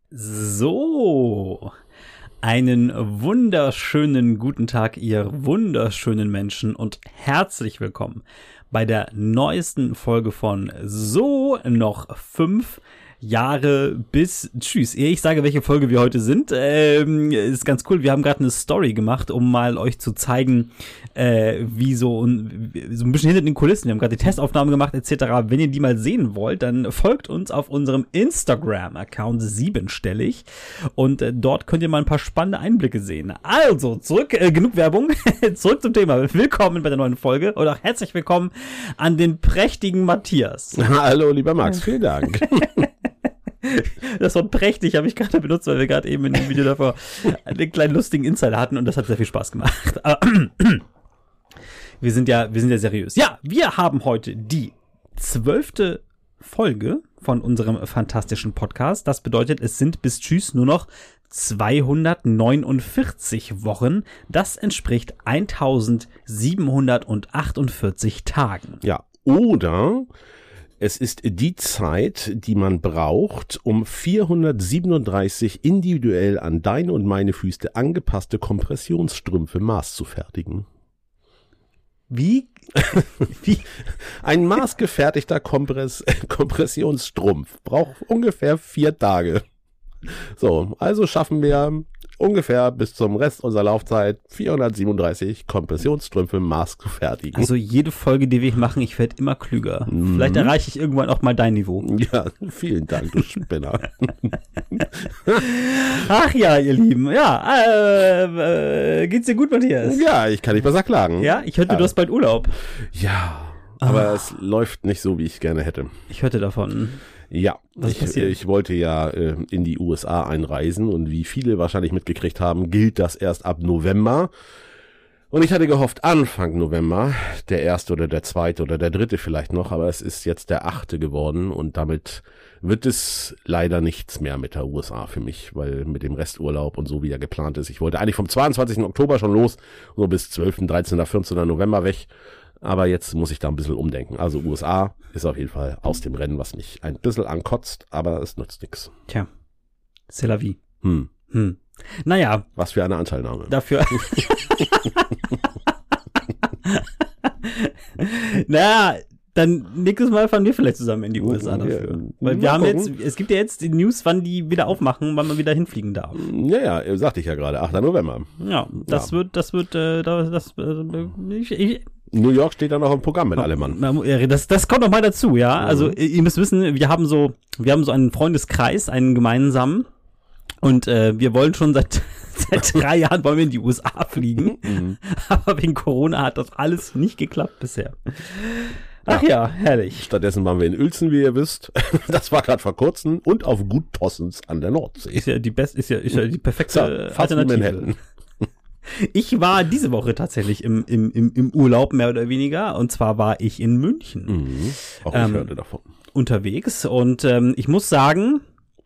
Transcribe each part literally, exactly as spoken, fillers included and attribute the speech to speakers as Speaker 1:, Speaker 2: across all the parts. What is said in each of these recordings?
Speaker 1: So, einen wunderschönen guten Tag, ihr wunderschönen Menschen, und herzlich willkommen bei der neuesten Folge von So noch fünf Jahre bis Tschüss. Ehe ich sage, welche Folge wir heute sind, ähm, ist ganz cool. Wir haben gerade eine Story gemacht, um mal euch zu zeigen, äh, wie so, ein, so ein bisschen hinter den Kulissen. Wir haben gerade die Testaufnahme gemacht et cetera. Wenn ihr die mal sehen wollt, dann folgt uns auf unserem Instagram-Account siebenstellig und äh, dort könnt ihr mal ein paar spannende Einblicke sehen. Also, zurück, äh, genug Werbung, zurück zum Thema. Willkommen bei der neuen Folge und auch herzlich willkommen an den prächtigen Matthias.
Speaker 2: Hallo, lieber Max, vielen Dank.
Speaker 1: Das Wort prächtig habe ich gerade benutzt, weil wir gerade eben in dem Video davor einen kleinen lustigen Insider hatten und das hat sehr viel Spaß gemacht. Aber wir sind ja, wir sind ja seriös. Ja, wir haben heute die zwölfte Folge von unserem fantastischen Podcast. Das bedeutet, es sind bis Tschüss nur noch zweihundertneunundvierzig Wochen. Das entspricht eintausendsiebenhundertachtundvierzig Tagen.
Speaker 2: Ja, oder es ist die Zeit, die man braucht, um vierhundertsiebenunddreißig individuell an deine und meine Füße angepasste Kompressionsstrümpfe maßzufertigen.
Speaker 1: Wie? Wie?
Speaker 2: Ein maßgefertigter Kompress- Kompressionsstrumpf braucht ungefähr vier Tage. So, also schaffen wir ungefähr bis zum Rest unserer Laufzeit vierhundertsiebenunddreißig Kompressionsstrümpfe maßgefertigen.
Speaker 1: Also jede Folge, die wir machen, ich werde immer klüger. Mhm. Vielleicht erreiche ich irgendwann auch mal dein Niveau.
Speaker 2: Ja, vielen Dank, du Spinner.
Speaker 1: Ach ja, ihr Lieben. Ja, äh, äh, geht's dir gut, Matthias?
Speaker 2: Ja, ich kann nicht besser klagen.
Speaker 1: Ja, ich hörte, ja. Du hast bald Urlaub.
Speaker 2: Ja, aber
Speaker 1: ah.
Speaker 2: es läuft nicht so, wie ich gerne hätte.
Speaker 1: Ich hörte davon.
Speaker 2: Ja, ich, ich wollte ja äh, in die U S A einreisen und wie viele wahrscheinlich mitgekriegt haben, gilt das erst ab November. Und ich hatte gehofft, Anfang November, der erste oder der zweite oder der dritte vielleicht noch, aber es ist jetzt der achte geworden und damit wird es leider nichts mehr mit der U S A für mich, weil mit dem Resturlaub und so wie er geplant ist. Ich wollte eigentlich vom zweiundzwanzigsten Oktober schon los, so bis zwölften, dreizehnten, vierzehnten November weg. Aber jetzt muss ich da ein bisschen umdenken. Also U S A ist auf jeden Fall aus dem Rennen, was mich ein bisschen ankotzt, aber es nützt nichts.
Speaker 1: Tja, c'est la vie.
Speaker 2: Hm.
Speaker 1: Hm. Naja.
Speaker 2: Was für eine Anteilnahme.
Speaker 1: Dafür. Naja, dann nächstes Mal fahren wir vielleicht zusammen in die U S A dafür. Ja, weil wir haben gucken. jetzt, es gibt ja jetzt die News, wann die wieder aufmachen, wann man wieder hinfliegen darf.
Speaker 2: Ja, ja, sagte ich ja gerade, achter November.
Speaker 1: Ja, das ja. wird, das wird, äh, das, äh, ich, ich,
Speaker 2: New York steht da noch im Programm mit allem Mann.
Speaker 1: Das, das kommt noch mal dazu, ja. Also, ihr müsst wissen, wir haben so, wir haben so einen Freundeskreis, einen gemeinsamen. Und äh, wir wollen schon seit seit drei Jahren wollen wir in die U S A fliegen. Mhm. Aber wegen Corona hat das alles nicht geklappt bisher. Ach ja, ja, herrlich.
Speaker 2: Stattdessen waren wir in Uelzen, wie ihr wisst. Das war gerade vor kurzem. Und auf Gut Possens an der Nordsee.
Speaker 1: Ist ja die best, ist ja, ist ja die perfekte so, Alternative. Ich war diese Woche tatsächlich im, im, im, im Urlaub, mehr oder weniger. Und zwar war ich in München.
Speaker 2: Mhm. Auch ich
Speaker 1: ähm,
Speaker 2: hörte davon.
Speaker 1: Unterwegs. Und ähm, ich muss sagen,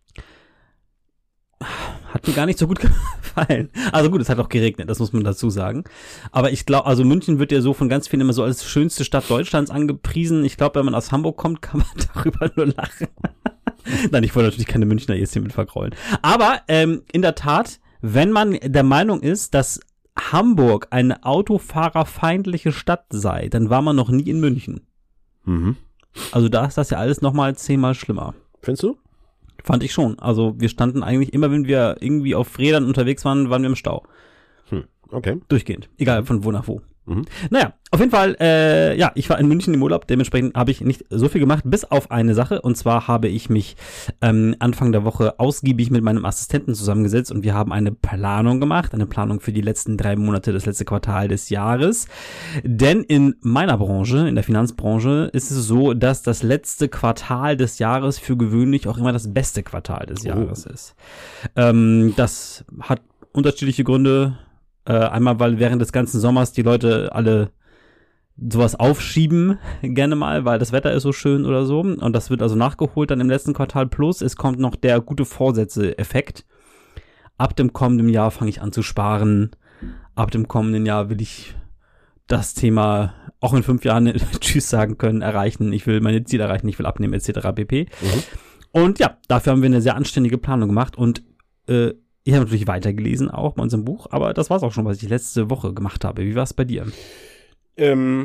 Speaker 1: hat mir gar nicht so gut gefallen. Also gut, es hat auch geregnet, das muss man dazu sagen. Aber ich glaube, also München wird ja so von ganz vielen immer so als schönste Stadt Deutschlands angepriesen. Ich glaube, wenn man aus Hamburg kommt, kann man darüber nur lachen. Nein, ich wollte natürlich keine Münchner jetzt hier mit vergraulen. Aber ähm, in der Tat, wenn man der Meinung ist, dass Hamburg eine autofahrerfeindliche Stadt sei, dann war man noch nie in München.
Speaker 2: Mhm.
Speaker 1: Also da ist das ja alles nochmal zehnmal schlimmer.
Speaker 2: Findest du?
Speaker 1: Fand ich schon. Also wir standen eigentlich immer, wenn wir irgendwie auf Rädern unterwegs waren, waren wir im Stau.
Speaker 2: Hm, okay.
Speaker 1: Durchgehend. Egal von wo nach wo.
Speaker 2: Mhm.
Speaker 1: Naja, auf jeden Fall, äh, ja, ich war in München im Urlaub, dementsprechend habe ich nicht so viel gemacht, bis auf eine Sache, und zwar habe ich mich ähm, Anfang der Woche ausgiebig mit meinem Assistenten zusammengesetzt und wir haben eine Planung gemacht, eine Planung für die letzten drei Monate, das letzte Quartal des Jahres, denn in meiner Branche, in der Finanzbranche, ist es so, dass das letzte Quartal des Jahres für gewöhnlich auch immer das beste Quartal des Jahres oh. ist. Ähm, das hat unterschiedliche Gründe. Äh, einmal, weil während des ganzen Sommers die Leute alle sowas aufschieben, gerne mal, weil das Wetter ist so schön oder so. Und das wird also nachgeholt dann im letzten Quartal. Plus, es kommt noch der gute Vorsätze-Effekt. Ab dem kommenden Jahr fange ich an zu sparen. Ab dem kommenden Jahr will ich das Thema auch in fünf Jahren Tschüss sagen können, erreichen. Ich will meine Ziele erreichen, ich will abnehmen, et cetera pp. Mhm. Und ja, dafür haben wir eine sehr anständige Planung gemacht und äh, ich habe natürlich weitergelesen auch bei unserem Buch, aber das war's auch schon, was ich letzte Woche gemacht habe. Wie war es bei dir?
Speaker 2: Ähm,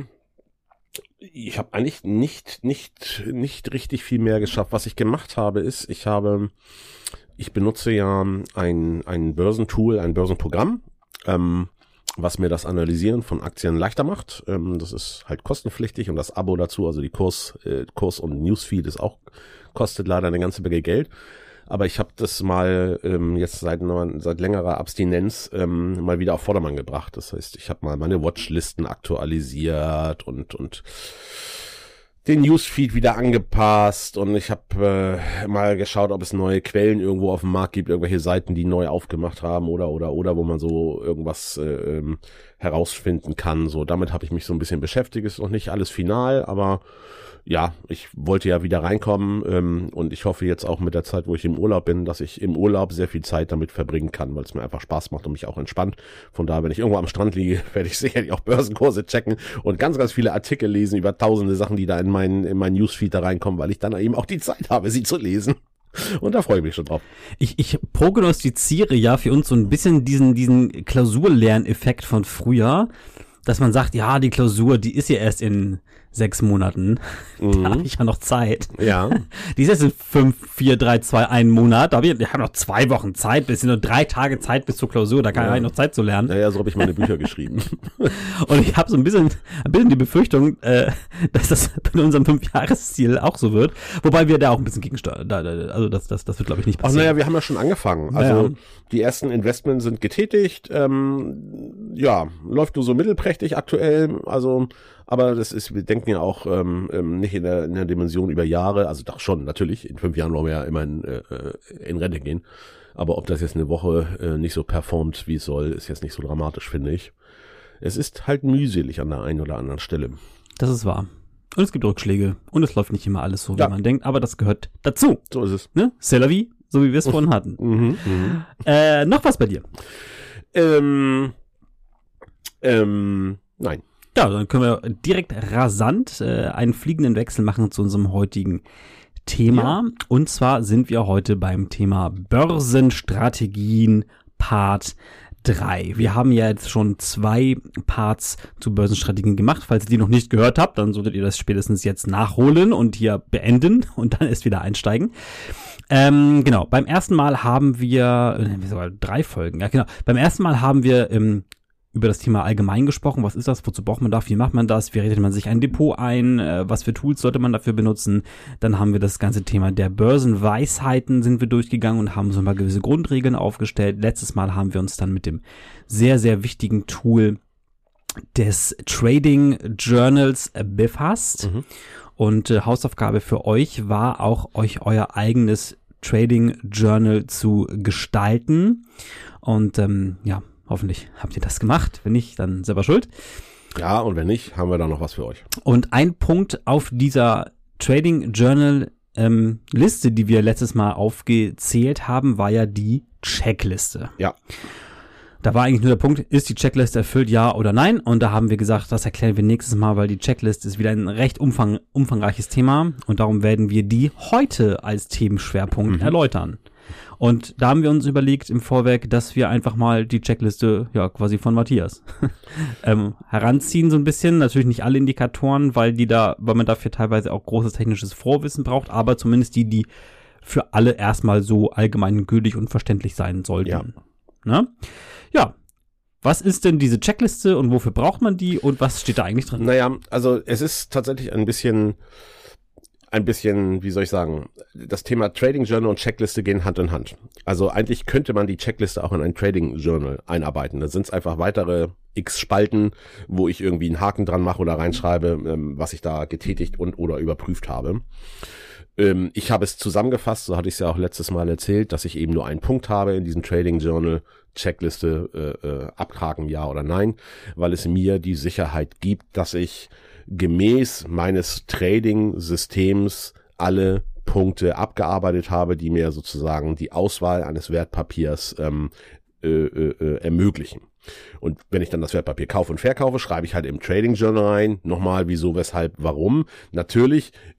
Speaker 2: ich habe eigentlich nicht, nicht, nicht richtig viel mehr geschafft. Was ich gemacht habe, ist, ich habe, ich benutze ja ein, ein Börsentool, ein Börsenprogramm, ähm, was mir das Analysieren von Aktien leichter macht. Ähm, das ist halt kostenpflichtig und das Abo dazu, also die Kurs, äh, Kurs und Newsfeed ist auch, kostet leider eine ganze Menge Geld. Aber ich habe das mal ähm, jetzt seit seit längerer Abstinenz ähm, mal wieder auf Vordermann gebracht. Das heißt, ich habe mal meine Watchlisten aktualisiert und und den Newsfeed wieder angepasst und ich habe äh, mal geschaut, ob es neue Quellen irgendwo auf dem Markt gibt, irgendwelche Seiten, die neu aufgemacht haben oder oder oder wo man so irgendwas äh, ähm, herausfinden kann. So, damit habe ich mich so ein bisschen beschäftigt. Ist noch nicht alles final, aber ja, ich wollte ja wieder reinkommen ähm, und ich hoffe jetzt auch mit der Zeit, wo ich im Urlaub bin, dass ich im Urlaub sehr viel Zeit damit verbringen kann, weil es mir einfach Spaß macht und mich auch entspannt. Von daher, wenn ich irgendwo am Strand liege, werde ich sicherlich auch Börsenkurse checken und ganz, ganz viele Artikel lesen über tausende Sachen, die da in meinen in meinen Newsfeed da reinkommen, weil ich dann eben auch die Zeit habe, sie zu lesen. Und da freue ich mich schon drauf.
Speaker 1: Ich, ich prognostiziere ja für uns so ein bisschen diesen, diesen Klausurlerneffekt von früher, dass man sagt, ja, die Klausur, die ist ja erst in sechs Monaten. Mhm. Da habe ich ja noch Zeit.
Speaker 2: Ja.
Speaker 1: Die ist jetzt in fünf, vier, drei, zwei, einen Monat. Da habe ich, ich habe noch zwei Wochen Zeit, bis nur drei Tage Zeit bis zur Klausur. Da kann ja. ich noch Zeit zu lernen.
Speaker 2: Ja, ja, so habe ich meine Bücher geschrieben.
Speaker 1: Und ich habe so ein bisschen, ein bisschen die Befürchtung, äh, dass das bei unserem Fünfjahresziel auch so wird. Wobei wir da auch ein bisschen gegensteuern. Da, da, also das, das, das wird, glaube ich, nicht passieren.
Speaker 2: Ach naja, wir haben ja schon angefangen. Also ja. Die ersten Investments sind getätigt. Ähm, ja, läuft nur so mittelprächtig aktuell. Also aber das ist, wir denken ja auch ähm, nicht in der, in der Dimension über Jahre, also doch schon, natürlich, in fünf Jahren wollen wir ja immerhin äh, in Rente gehen. Aber ob das jetzt eine Woche äh, nicht so performt, wie es soll, ist jetzt nicht so dramatisch, finde ich. Es ist halt mühselig an der einen oder anderen Stelle.
Speaker 1: Das ist wahr. Und es gibt Rückschläge. Und es läuft nicht immer alles so, wie ja. man denkt, aber das gehört dazu.
Speaker 2: So ist es.
Speaker 1: Ne? C'est la vie, so wie wir es vorhin hatten.
Speaker 2: Mhm, mhm.
Speaker 1: Äh, noch was bei dir?
Speaker 2: Ähm, ähm, nein.
Speaker 1: Ja, dann können wir direkt rasant äh, einen fliegenden Wechsel machen zu unserem heutigen Thema. Ja. Und zwar sind wir heute beim Thema Börsenstrategien Part drei. Wir haben ja jetzt schon zwei Parts zu Börsenstrategien gemacht. Falls ihr die noch nicht gehört habt, dann solltet ihr das spätestens jetzt nachholen und hier beenden und dann erst wieder einsteigen. Ähm, genau, beim ersten Mal haben wir, äh, sogar drei Folgen, ja genau, beim ersten Mal haben wir ähm, über das Thema allgemein gesprochen. Was ist das? Wozu braucht man das? Wie macht man das? Wie richtet man sich ein Depot ein? Äh, was für Tools sollte man dafür benutzen? Dann haben wir das ganze Thema der Börsenweisheiten sind wir durchgegangen und haben so mal gewisse Grundregeln aufgestellt. Letztes Mal haben wir uns dann mit dem sehr, sehr wichtigen Tool des Trading Journals befasst. Mhm. Und äh, Hausaufgabe für euch war auch, euch euer eigenes Trading Journal zu gestalten. Und ähm, ja, hoffentlich habt ihr das gemacht. Wenn nicht, dann selber schuld.
Speaker 2: Ja, und wenn nicht, haben wir da noch was für euch.
Speaker 1: Und ein Punkt auf dieser Trading Journal ähm, Liste, die wir letztes Mal aufgezählt haben, war ja die Checkliste.
Speaker 2: Ja.
Speaker 1: Da war eigentlich nur der Punkt, ist die Checkliste erfüllt, ja oder nein? Und da haben wir gesagt, das erklären wir nächstes Mal, weil die Checkliste ist wieder ein recht umfang, umfangreiches Thema. Und darum werden wir die heute als Themenschwerpunkt mhm. erläutern. Und da haben wir uns überlegt im Vorwerk, dass wir einfach mal die Checkliste, ja, quasi von Matthias ähm, heranziehen so ein bisschen. Natürlich nicht alle Indikatoren, weil die da, weil man dafür teilweise auch großes technisches Vorwissen braucht, aber zumindest die, die für alle erstmal so allgemein gültig und verständlich sein sollten.
Speaker 2: Ja.
Speaker 1: Ne? Ja. Was ist denn diese Checkliste und wofür braucht man die und was steht da eigentlich drin?
Speaker 2: Naja, also es ist tatsächlich ein bisschen ein bisschen, wie soll ich sagen, das Thema Trading Journal und Checkliste gehen Hand in Hand. Also eigentlich könnte man die Checkliste auch in ein Trading Journal einarbeiten. Da sind es einfach weitere x Spalten, wo ich irgendwie einen Haken dran mache oder reinschreibe, ähm, was ich da getätigt und oder überprüft habe. Ähm, ich habe es zusammengefasst, so hatte ich es ja auch letztes Mal erzählt, dass ich eben nur einen Punkt habe in diesem Trading Journal, Checkliste, äh, äh, abhaken, ja oder nein, weil es mir die Sicherheit gibt, dass ich gemäß meines Trading-Systems alle Punkte abgearbeitet habe, die mir sozusagen die Auswahl eines Wertpapiers ähm, äh, äh, ermöglichen. Und wenn ich dann das Wertpapier kaufe und verkaufe, schreibe ich halt im Trading Journal rein, nochmal wieso, weshalb, warum. Natürlich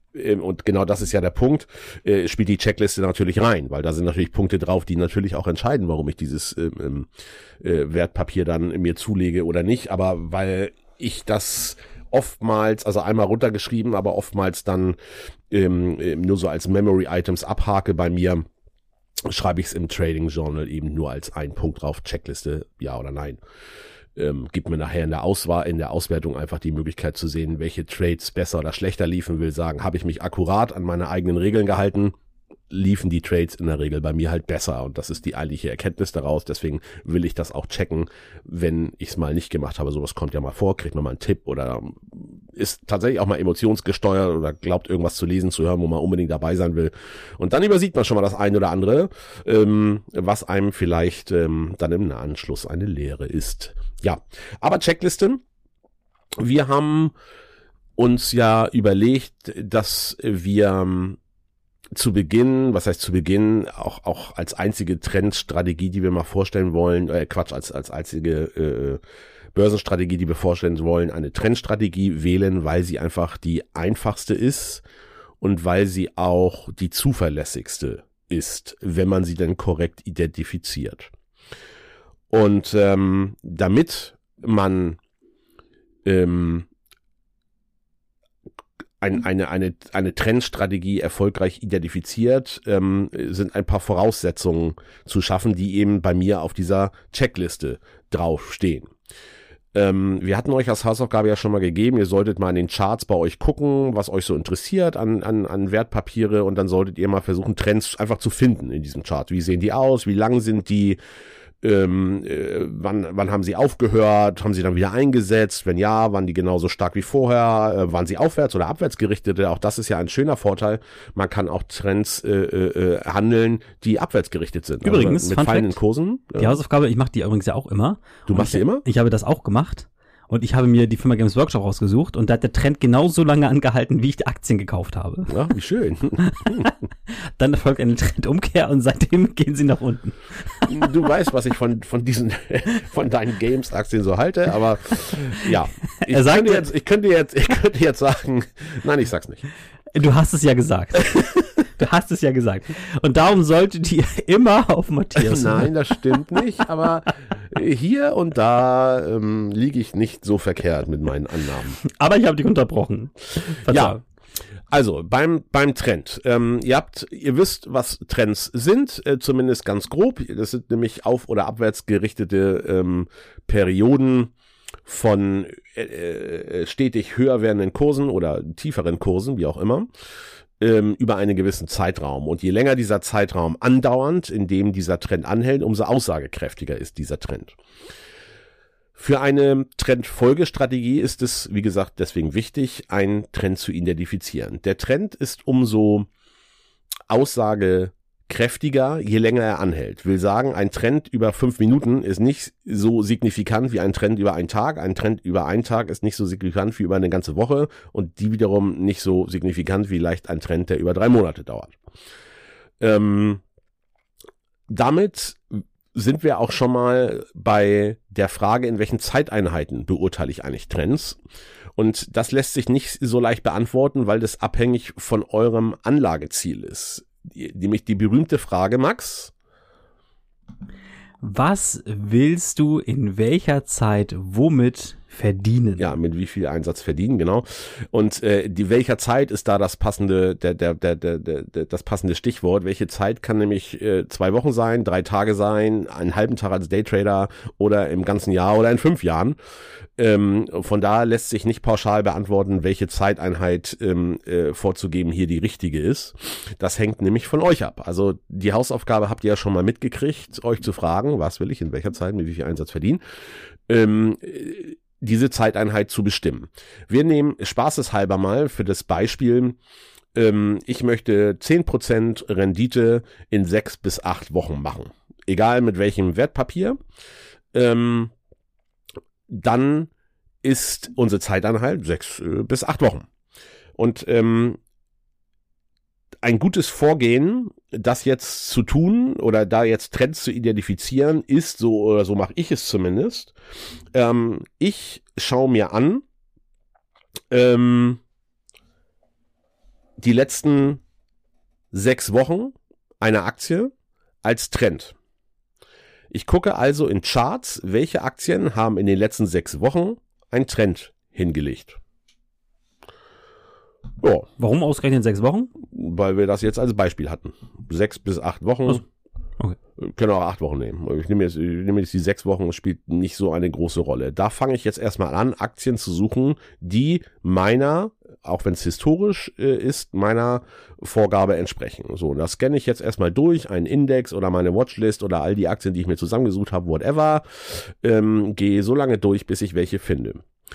Speaker 2: und genau das ist ja der Punkt, äh, spielt die Checkliste natürlich rein, weil da sind natürlich Punkte drauf, die natürlich auch entscheiden, warum ich dieses ähm, äh, Wertpapier dann mir zulege oder nicht, aber weil ich das oftmals, also einmal runtergeschrieben, aber oftmals dann ähm, nur so als Memory-Items abhake bei mir, schreibe ich es im Trading Journal eben nur als einen Punkt drauf, Checkliste, ja oder nein. Ähm, gibt mir nachher in der Auswahl, in der Auswertung einfach die Möglichkeit zu sehen, welche Trades besser oder schlechter liefen, will sagen, habe ich mich akkurat an meine eigenen Regeln gehalten, liefen die Trades in der Regel bei mir halt besser und das ist die eigentliche Erkenntnis daraus, deswegen will ich das auch checken, wenn ich es mal nicht gemacht habe, sowas kommt ja mal vor, kriegt man mal einen Tipp oder ist tatsächlich auch mal emotionsgesteuert oder glaubt irgendwas zu lesen, zu hören, wo man unbedingt dabei sein will und dann übersieht man schon mal das eine oder andere, ähm, was einem vielleicht ähm, dann im Anschluss eine Lehre ist. Ja, aber Checklisten, wir haben uns ja überlegt, dass wir zu Beginn, was heißt zu Beginn, auch auch als einzige Trendstrategie, die wir mal vorstellen wollen, äh, Quatsch, als als einzige äh, Börsenstrategie, die wir vorstellen wollen, eine Trendstrategie wählen, weil sie einfach die einfachste ist und weil sie auch die zuverlässigste ist, wenn man sie denn korrekt identifiziert. Und ähm, damit man ähm, Ein, eine, eine, eine Trendstrategie erfolgreich identifiziert, ähm, sind ein paar Voraussetzungen zu schaffen, die eben bei mir auf dieser Checkliste draufstehen. Ähm, wir hatten euch als Hausaufgabe ja schon mal gegeben, ihr solltet mal in den Charts bei euch gucken, was euch so interessiert an, an, an Wertpapiere und dann solltet ihr mal versuchen, Trends einfach zu finden in diesem Chart. Wie sehen die aus? Wie lang sind die? Ähm, äh, wann, wann haben sie aufgehört? Haben sie dann wieder eingesetzt? Wenn ja, waren die genauso stark wie vorher? Äh, waren sie aufwärts oder abwärts gerichtet? Auch das ist ja ein schöner Vorteil. Man kann auch Trends äh, äh, handeln, die abwärts gerichtet sind.
Speaker 1: Übrigens,
Speaker 2: also mit fallenden Kursen.
Speaker 1: Die Hausaufgabe, ich mache die übrigens ja auch immer.
Speaker 2: Du machst
Speaker 1: die
Speaker 2: immer?
Speaker 1: Ich habe das auch gemacht. Und ich habe mir die Firma Games Workshop rausgesucht und da hat der Trend genauso lange angehalten, wie ich die Aktien gekauft habe.
Speaker 2: Ja, wie schön.
Speaker 1: Dann erfolgt eine Trendumkehr und seitdem gehen sie nach unten.
Speaker 2: Du weißt, was ich von von diesen von deinen Games-Aktien so halte, aber ja, ich,
Speaker 1: er
Speaker 2: könnte jetzt, ich könnte jetzt, ich könnte jetzt sagen, nein, ich sag's nicht.
Speaker 1: Du hast es ja gesagt. Du hast es ja gesagt. Und darum solltet ihr immer auf Matthias.
Speaker 2: Nein, das stimmt nicht, aber hier und da ähm, liege ich nicht so verkehrt mit meinen Annahmen.
Speaker 1: Aber ich habe dich unterbrochen. Verzeih.
Speaker 2: Ja. Also beim beim Trend. Ähm, ihr habt, ihr wisst, was Trends sind, äh, zumindest ganz grob. Das sind nämlich auf- oder abwärts gerichtete ähm, Perioden von äh, stetig höher werdenden Kursen oder tieferen Kursen, wie auch immer, ähm, über einen gewissen Zeitraum. Und je länger dieser Zeitraum andauernd, in dem dieser Trend anhält, umso aussagekräftiger ist dieser Trend. Für eine Trendfolgestrategie ist es, wie gesagt, deswegen wichtig, einen Trend zu identifizieren. Der Trend ist umso aussagekräftiger, je länger er anhält. Will sagen, ein Trend über fünf Minuten ist nicht so signifikant wie ein Trend über einen Tag. Ein Trend über einen Tag ist nicht so signifikant wie über eine ganze Woche und die wiederum nicht so signifikant wie leicht ein Trend, der über drei Monate dauert. Ähm, damit sind wir auch schon mal bei der Frage, in welchen Zeiteinheiten beurteile ich eigentlich Trends? Und das lässt sich nicht so leicht beantworten, weil das abhängig von eurem Anlageziel ist. Nämlich die berühmte Frage, Max.
Speaker 1: Was willst du in welcher Zeit womit verdienen?
Speaker 2: Ja, mit wie viel Einsatz verdienen, genau. Und äh, die welcher Zeit ist da das passende, der, der, der, der, der, das passende Stichwort. Welche Zeit kann nämlich äh, zwei Wochen sein, drei Tage sein, einen halben Tag als Daytrader oder im ganzen Jahr oder in fünf Jahren. Ähm, von da lässt sich nicht pauschal beantworten, welche Zeiteinheit ähm, äh, vorzugeben hier die richtige ist. Das hängt nämlich von euch ab. Also die Hausaufgabe habt ihr ja schon mal mitgekriegt, euch zu fragen, was will ich in welcher Zeit mit wie viel Einsatz verdienen. Ähm, diese Zeiteinheit zu bestimmen. Wir nehmen spaßeshalber mal für das Beispiel, ähm, ich möchte zehn Prozent Rendite in sechs bis acht Wochen machen. Egal mit welchem Wertpapier. Ähm, dann ist unsere Zeiteinheit sechs äh, bis acht Wochen. Und ähm, ein gutes Vorgehen, das jetzt zu tun oder da jetzt Trends zu identifizieren, ist so, oder so mache ich es zumindest. Ähm, ich schaue mir an, ähm, die letzten sechs Wochen einer Aktie als Trend. Ich gucke also in Charts, welche Aktien haben in den letzten sechs Wochen einen Trend hingelegt.
Speaker 1: Ja. Warum ausgerechnet sechs Wochen?
Speaker 2: Weil wir das jetzt als Beispiel hatten. Sechs bis acht Wochen. Also, okay. Können auch acht Wochen nehmen. Ich nehme jetzt, ich nehme jetzt die sechs Wochen, das spielt nicht so eine große Rolle. Da fange ich jetzt erstmal an, Aktien zu suchen, die meiner, auch wenn es historisch äh, ist, meiner Vorgabe entsprechen. So, das scanne ich jetzt erstmal durch, einen Index oder meine Watchlist oder all die Aktien, die ich mir zusammengesucht habe, whatever, ähm, gehe so lange durch, bis ich welche finde.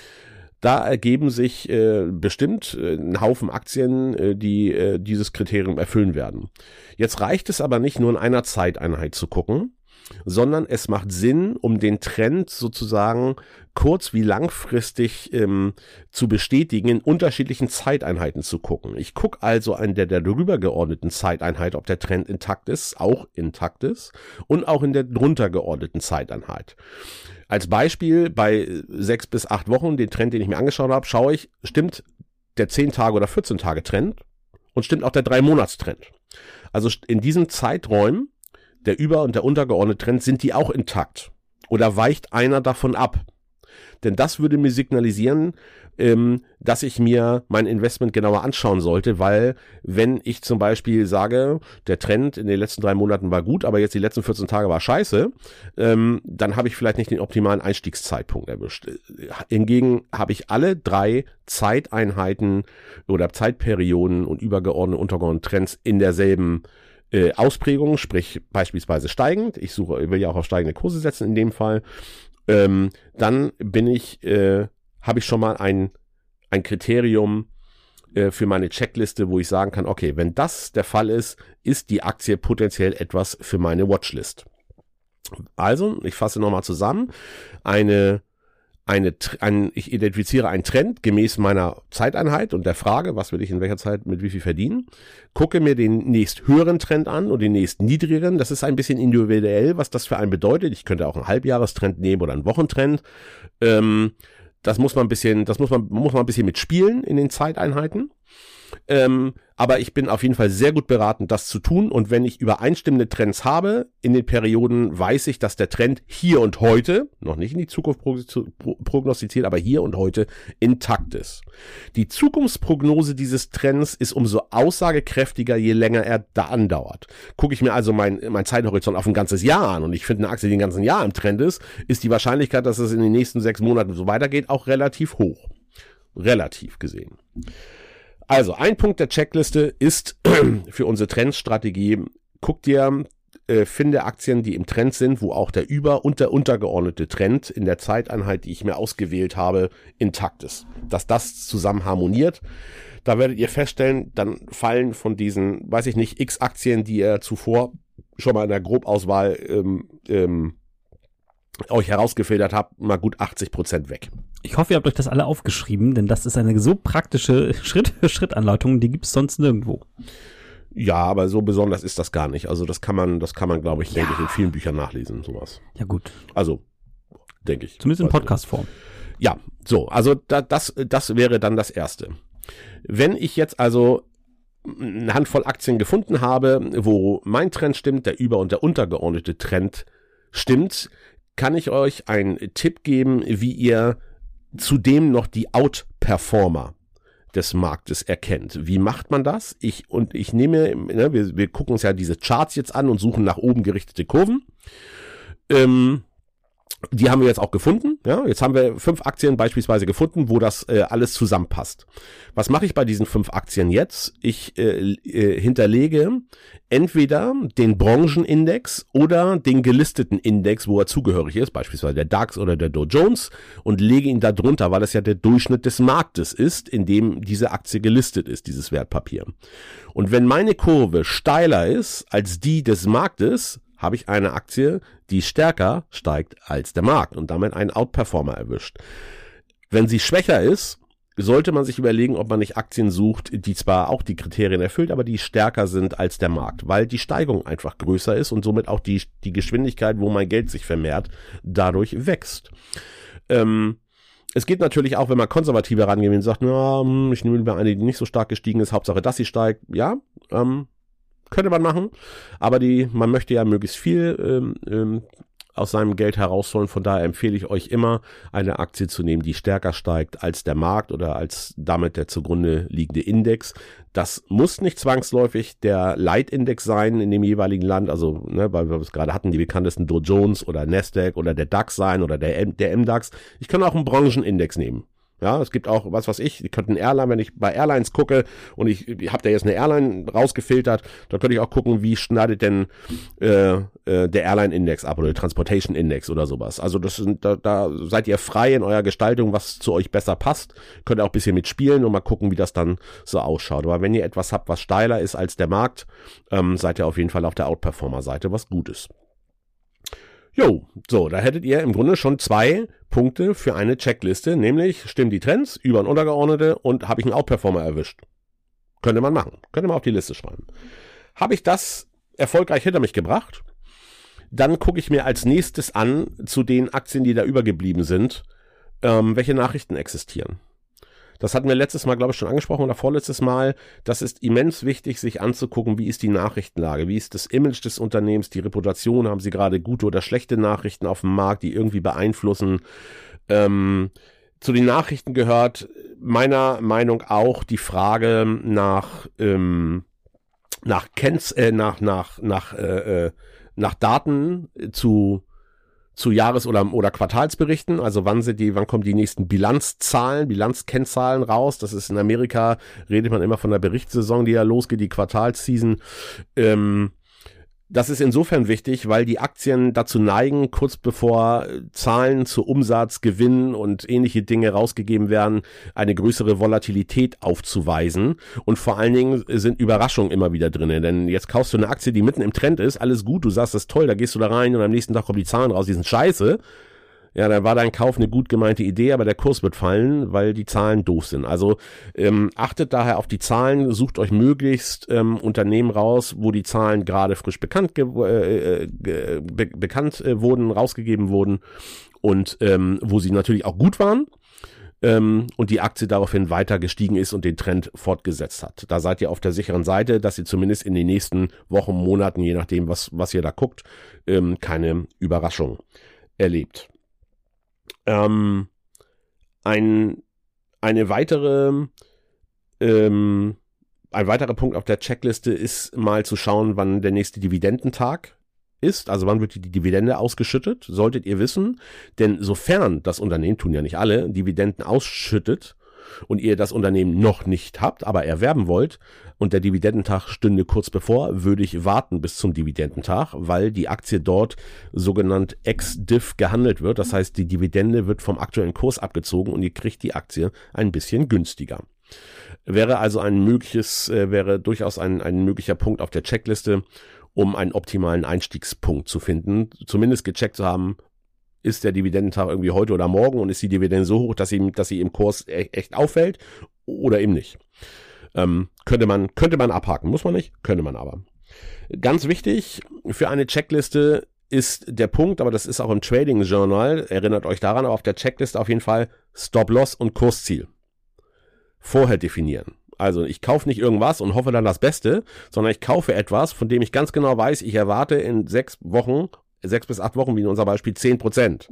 Speaker 2: Da ergeben sich äh, bestimmt äh, ein Haufen Aktien, äh, die äh, dieses Kriterium erfüllen werden. Jetzt reicht es aber nicht nur in einer Zeiteinheit zu gucken, sondern es macht Sinn, um den Trend sozusagen kurz- wie langfristig ähm, zu bestätigen, in unterschiedlichen Zeiteinheiten zu gucken. Ich gucke also an der, der drüber geordneten Zeiteinheit, ob der Trend intakt ist, auch intakt ist, und auch in der drunter geordneten Zeiteinheit. Als Beispiel bei sechs bis acht Wochen, den Trend, den ich mir angeschaut habe, schaue ich, stimmt der zehn Tage oder vierzehn Tage Trend und stimmt auch der drei Monats Trend. Also in diesen Zeiträumen, der über- und der untergeordnete Trend, sind die auch intakt oder weicht einer davon ab. Denn das würde mir signalisieren, ähm, dass ich mir mein Investment genauer anschauen sollte, weil wenn ich zum Beispiel sage, der Trend in den letzten drei Monaten war gut, aber jetzt die letzten vierzehn Tage war scheiße, ähm, dann habe ich vielleicht nicht den optimalen Einstiegszeitpunkt erwischt. Hingegen habe ich alle drei Zeiteinheiten oder Zeitperioden und übergeordnete, untergeordnete Trends in derselben äh, Ausprägung, sprich beispielsweise steigend. Ich suche, ich will ja auch auf steigende Kurse setzen in dem Fall. Ähm, dann bin ich, äh, habe ich schon mal ein, ein Kriterium äh, für meine Checkliste, wo ich sagen kann, okay, wenn das der Fall ist, ist die Aktie potenziell etwas für meine Watchlist. Also, ich fasse nochmal zusammen, eine, eine, ein, ich identifiziere einen Trend gemäß meiner Zeiteinheit und der Frage, was will ich in welcher Zeit mit wie viel verdienen, gucke mir den nächst höheren Trend an und den nächst niedrigeren. Das ist ein bisschen individuell, was das für einen bedeutet. Ich könnte auch einen Halbjahrestrend nehmen oder einen Wochentrend. Ähm, das muss man ein bisschen, das muss man, muss man ein bisschen mitspielen in den Zeiteinheiten. Ähm, aber ich bin auf jeden Fall sehr gut beraten, das zu tun. Und wenn ich übereinstimmende Trends habe in den Perioden, weiß ich, dass der Trend hier und heute, noch nicht in die Zukunft prognostiziert, aber hier und heute intakt ist. Die Zukunftsprognose dieses Trends ist umso aussagekräftiger, je länger er da andauert. Gucke ich mir also mein, mein Zeithorizont auf ein ganzes Jahr an und ich finde eine Aktie, die ein ganzes Jahr im Trend ist, ist die Wahrscheinlichkeit, dass es in den nächsten sechs Monaten so weitergeht, auch relativ hoch. Relativ gesehen. Also, ein Punkt der Checkliste ist für unsere Trendstrategie, guck dir, äh, finde Aktien, die im Trend sind, wo auch der über- und der untergeordnete Trend in der Zeiteinheit, die ich mir ausgewählt habe, intakt ist. Dass das zusammen harmoniert. Da werdet ihr feststellen, dann fallen von diesen, weiß ich nicht, x Aktien, die ihr zuvor schon mal in der Grobauswahl ähm, ähm, euch herausgefiltert habt, mal gut achtzig Prozent weg.
Speaker 1: Ich hoffe, ihr habt euch das alle aufgeschrieben, denn das ist eine so praktische Schritt-für-Schritt-Anleitung, die gibt es sonst nirgendwo.
Speaker 2: Ja, aber so besonders ist das gar nicht. Also das kann man, das kann man, glaube ich, ja. denke ich, in vielen Büchern nachlesen, sowas.
Speaker 1: Ja, gut.
Speaker 2: Also, denke ich.
Speaker 1: Zumindest in Podcast-Form.
Speaker 2: Ja, so, also da, das, das wäre dann das Erste. Wenn ich jetzt also eine Handvoll Aktien gefunden habe, wo mein Trend stimmt, der über- und der untergeordnete Trend stimmt, kann ich euch einen Tipp geben, wie ihr zudem noch die Outperformer des Marktes erkennt. Wie macht man das? Ich und ich nehme, ne, wir, wir gucken uns ja diese Charts jetzt an und suchen nach oben gerichtete Kurven. Ähm, die haben wir jetzt auch gefunden. Ja, jetzt haben wir fünf Aktien beispielsweise gefunden, wo das äh, alles zusammenpasst. Was mache ich bei diesen fünf Aktien jetzt? Ich äh, äh, hinterlege entweder den Branchenindex oder den gelisteten Index, wo er zugehörig ist, beispielsweise der DAX oder der Dow Jones, und lege ihn da drunter, weil es ja der Durchschnitt des Marktes ist, in dem diese Aktie gelistet ist, dieses Wertpapier. Und wenn meine Kurve steiler ist als die des Marktes, habe ich eine Aktie, die stärker steigt als der Markt und damit einen Outperformer erwischt. Wenn sie schwächer ist, sollte man sich überlegen, ob man nicht Aktien sucht, die zwar auch die Kriterien erfüllt, aber die stärker sind als der Markt, weil die Steigung einfach größer ist und somit auch die, die Geschwindigkeit, wo mein Geld sich vermehrt, dadurch wächst. Ähm, es geht natürlich auch, wenn man konservativer rangeht und sagt, na, ich nehme lieber eine, die nicht so stark gestiegen ist, Hauptsache, dass sie steigt. Ja, ähm, könnte man machen, aber die, man möchte ja möglichst viel ähm, ähm, aus seinem Geld herausholen. Von daher empfehle ich euch immer, eine Aktie zu nehmen, die stärker steigt als der Markt oder als damit der zugrunde liegende Index. Das muss nicht zwangsläufig der Leitindex sein in dem jeweiligen Land, also ne, weil wir es gerade hatten, die bekanntesten Dow Jones oder Nasdaq oder der DAX sein oder der, M- der M DAX. Ich kann auch einen Branchenindex nehmen. Ja, es gibt auch, was weiß ich, ich könnte einen Airline, wenn ich bei Airlines gucke und ich, ich habe da jetzt eine Airline rausgefiltert, dann könnte ich auch gucken, wie schneidet denn äh, äh, der Airline-Index ab oder der Transportation-Index oder sowas. Also das sind, da, da seid ihr frei in eurer Gestaltung, was zu euch besser passt. Könnt ihr auch ein bisschen mitspielen und mal gucken, wie das dann so ausschaut. Aber wenn ihr etwas habt, was steiler ist als der Markt, ähm, seid ihr auf jeden Fall auf der Outperformer-Seite, was gut ist. Jo, so, da hättet ihr im Grunde schon zwei Punkte für eine Checkliste, nämlich stimmen die Trends über und Untergeordnete und habe ich einen Outperformer erwischt. Könnte man machen, könnte man auf die Liste schreiben. Habe ich das erfolgreich hinter mich gebracht, dann gucke ich mir als nächstes an, zu den Aktien, die da übergeblieben sind, ähm, welche Nachrichten existieren. Das hatten wir letztes Mal, glaube ich, schon angesprochen oder vorletztes Mal. Das ist immens wichtig, sich anzugucken, wie ist die Nachrichtenlage, wie ist das Image des Unternehmens, die Reputation, haben sie gerade gute oder schlechte Nachrichten auf dem Markt, die irgendwie beeinflussen. Ähm, zu den Nachrichten gehört meiner Meinung auch die Frage nach ähm, nach Kenz, äh, nach nach nach äh, nach Daten zu zu Jahres- oder oder Quartalsberichten, also wann sind die, wann kommen die nächsten Bilanzzahlen, Bilanzkennzahlen raus. Das ist in Amerika, redet man immer von der Berichtssaison, die ja losgeht, die Quartalsseason. Ähm, das ist insofern wichtig, weil die Aktien dazu neigen, kurz bevor Zahlen zu Umsatz, Gewinn und ähnliche Dinge rausgegeben werden, eine größere Volatilität aufzuweisen. Und vor allen Dingen sind Überraschungen immer wieder drin. Denn jetzt kaufst du eine Aktie, die mitten im Trend ist, alles gut, du sagst, das ist toll, da gehst du da rein und am nächsten Tag kommen die Zahlen raus, die sind scheiße. Ja, dann war dein Kauf eine gut gemeinte Idee, aber der Kurs wird fallen, weil die Zahlen doof sind. Also ähm, achtet daher auf die Zahlen, sucht euch möglichst ähm, Unternehmen raus, wo die Zahlen gerade frisch bekannt ge- äh, äh, be- bekannt äh, wurden, rausgegeben wurden und ähm, wo sie natürlich auch gut waren ähm, und die Aktie daraufhin weiter gestiegen ist und den Trend fortgesetzt hat. Da seid ihr auf der sicheren Seite, dass ihr zumindest in den nächsten Wochen, Monaten, je nachdem, was, was ihr da guckt, ähm, keine Überraschung erlebt. Ähm, ein, eine weitere, ähm, ein weiterer Punkt auf der Checkliste ist mal zu schauen, wann der nächste Dividendentag ist, also wann wird die Dividende ausgeschüttet, solltet ihr wissen, denn sofern das Unternehmen, tun ja nicht alle, Dividenden ausschüttet und ihr das Unternehmen noch nicht habt, aber erwerben wollt und der Dividendentag stünde kurz bevor, würde ich warten bis zum Dividendentag, weil die Aktie dort sogenannt ex-diff gehandelt wird. Das heißt, die Dividende wird vom aktuellen Kurs abgezogen und ihr kriegt die Aktie ein bisschen günstiger. Wäre also ein mögliches, äh, wäre durchaus ein, ein möglicher Punkt auf der Checkliste, um einen optimalen Einstiegspunkt zu finden, zumindest gecheckt zu haben, ist der Dividendentag irgendwie heute oder morgen und ist die Dividende so hoch, dass sie, dass sie im Kurs echt auffällt oder eben nicht. Ähm, könnte man, könnte man abhaken, muss man nicht, könnte man aber. Ganz wichtig für eine Checkliste ist der Punkt, aber das ist auch im Trading Journal, erinnert euch daran, aber auf der Checkliste auf jeden Fall Stop-Loss und Kursziel. Vorher definieren. Also ich kaufe nicht irgendwas und hoffe dann das Beste, sondern ich kaufe etwas, von dem ich ganz genau weiß, ich erwarte in sechs Wochen sechs bis acht Wochen, wie in unser Beispiel, zehn Prozent.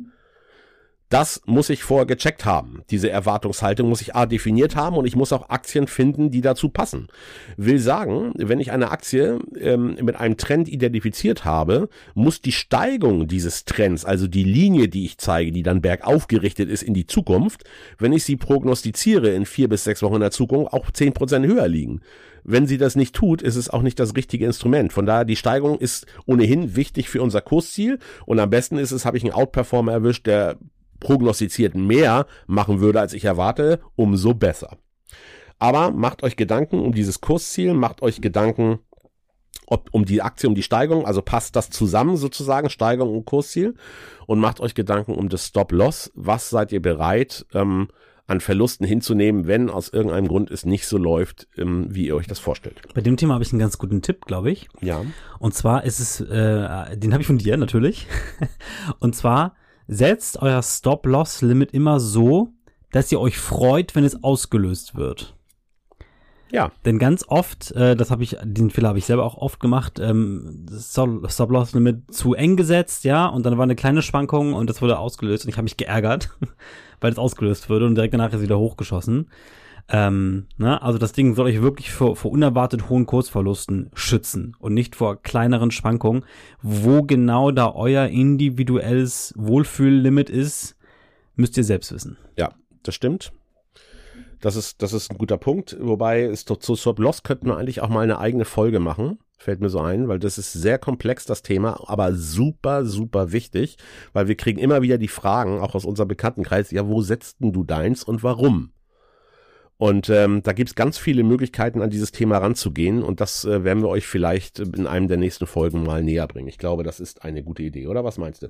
Speaker 2: Das muss ich vorher gecheckt haben. Diese Erwartungshaltung muss ich A definiert haben und ich muss auch Aktien finden, die dazu passen. Will sagen, wenn ich eine Aktie ähm, mit einem Trend identifiziert habe, muss die Steigung dieses Trends, also die Linie, die ich zeige, die dann bergauf gerichtet ist in die Zukunft, wenn ich sie prognostiziere in vier bis sechs Wochen in der Zukunft, auch zehn Prozent höher liegen. Wenn sie das nicht tut, ist es auch nicht das richtige Instrument. Von daher, die Steigerung ist ohnehin wichtig für unser Kursziel und am besten ist es, habe ich einen Outperformer erwischt, der prognostiziert mehr machen würde, als ich erwarte, umso besser. Aber macht euch Gedanken um dieses Kursziel, macht euch Gedanken ob um die Aktie, um die Steigerung, also passt das zusammen sozusagen, Steigerung und Kursziel und macht euch Gedanken um das Stop-Loss. Was seid ihr bereit, ähm, an Verlusten hinzunehmen, wenn aus irgendeinem Grund es nicht so läuft, ähm, wie ihr euch das vorstellt.
Speaker 1: Bei dem Thema habe ich einen ganz guten Tipp, glaube ich.
Speaker 2: Ja.
Speaker 1: Und zwar ist es, äh, den habe ich von dir natürlich. Und zwar setzt euer Stop-Loss-Limit immer so, dass ihr euch freut, wenn es ausgelöst wird.
Speaker 2: Ja.
Speaker 1: Denn ganz oft, äh, das habe ich, diesen Fehler habe ich selber auch oft gemacht, ähm, Stop-Loss-Limit zu eng gesetzt, ja, und dann war eine kleine Schwankung und das wurde ausgelöst und ich habe mich geärgert, weil es ausgelöst wurde und direkt danach ist es wieder hochgeschossen. Ähm, ne? Also das Ding soll euch wirklich vor, vor unerwartet hohen Kursverlusten schützen und nicht vor kleineren Schwankungen. Wo genau da euer individuelles Wohlfühllimit ist, müsst ihr selbst wissen.
Speaker 2: Ja, das stimmt. Das ist, das ist ein guter Punkt. Wobei, es zu Stop-Loss könnten wir eigentlich auch mal eine eigene Folge machen. Fällt mir so ein, weil das ist sehr komplex, das Thema, aber super, super wichtig, weil wir kriegen immer wieder die Fragen, auch aus unserem Bekanntenkreis, ja, wo setzt denn du deins und warum? Und ähm, da gibt's ganz viele Möglichkeiten, an dieses Thema ranzugehen und das äh, werden wir euch vielleicht in einem der nächsten Folgen mal näher bringen. Ich glaube, das ist eine gute Idee, oder? Was meinst du?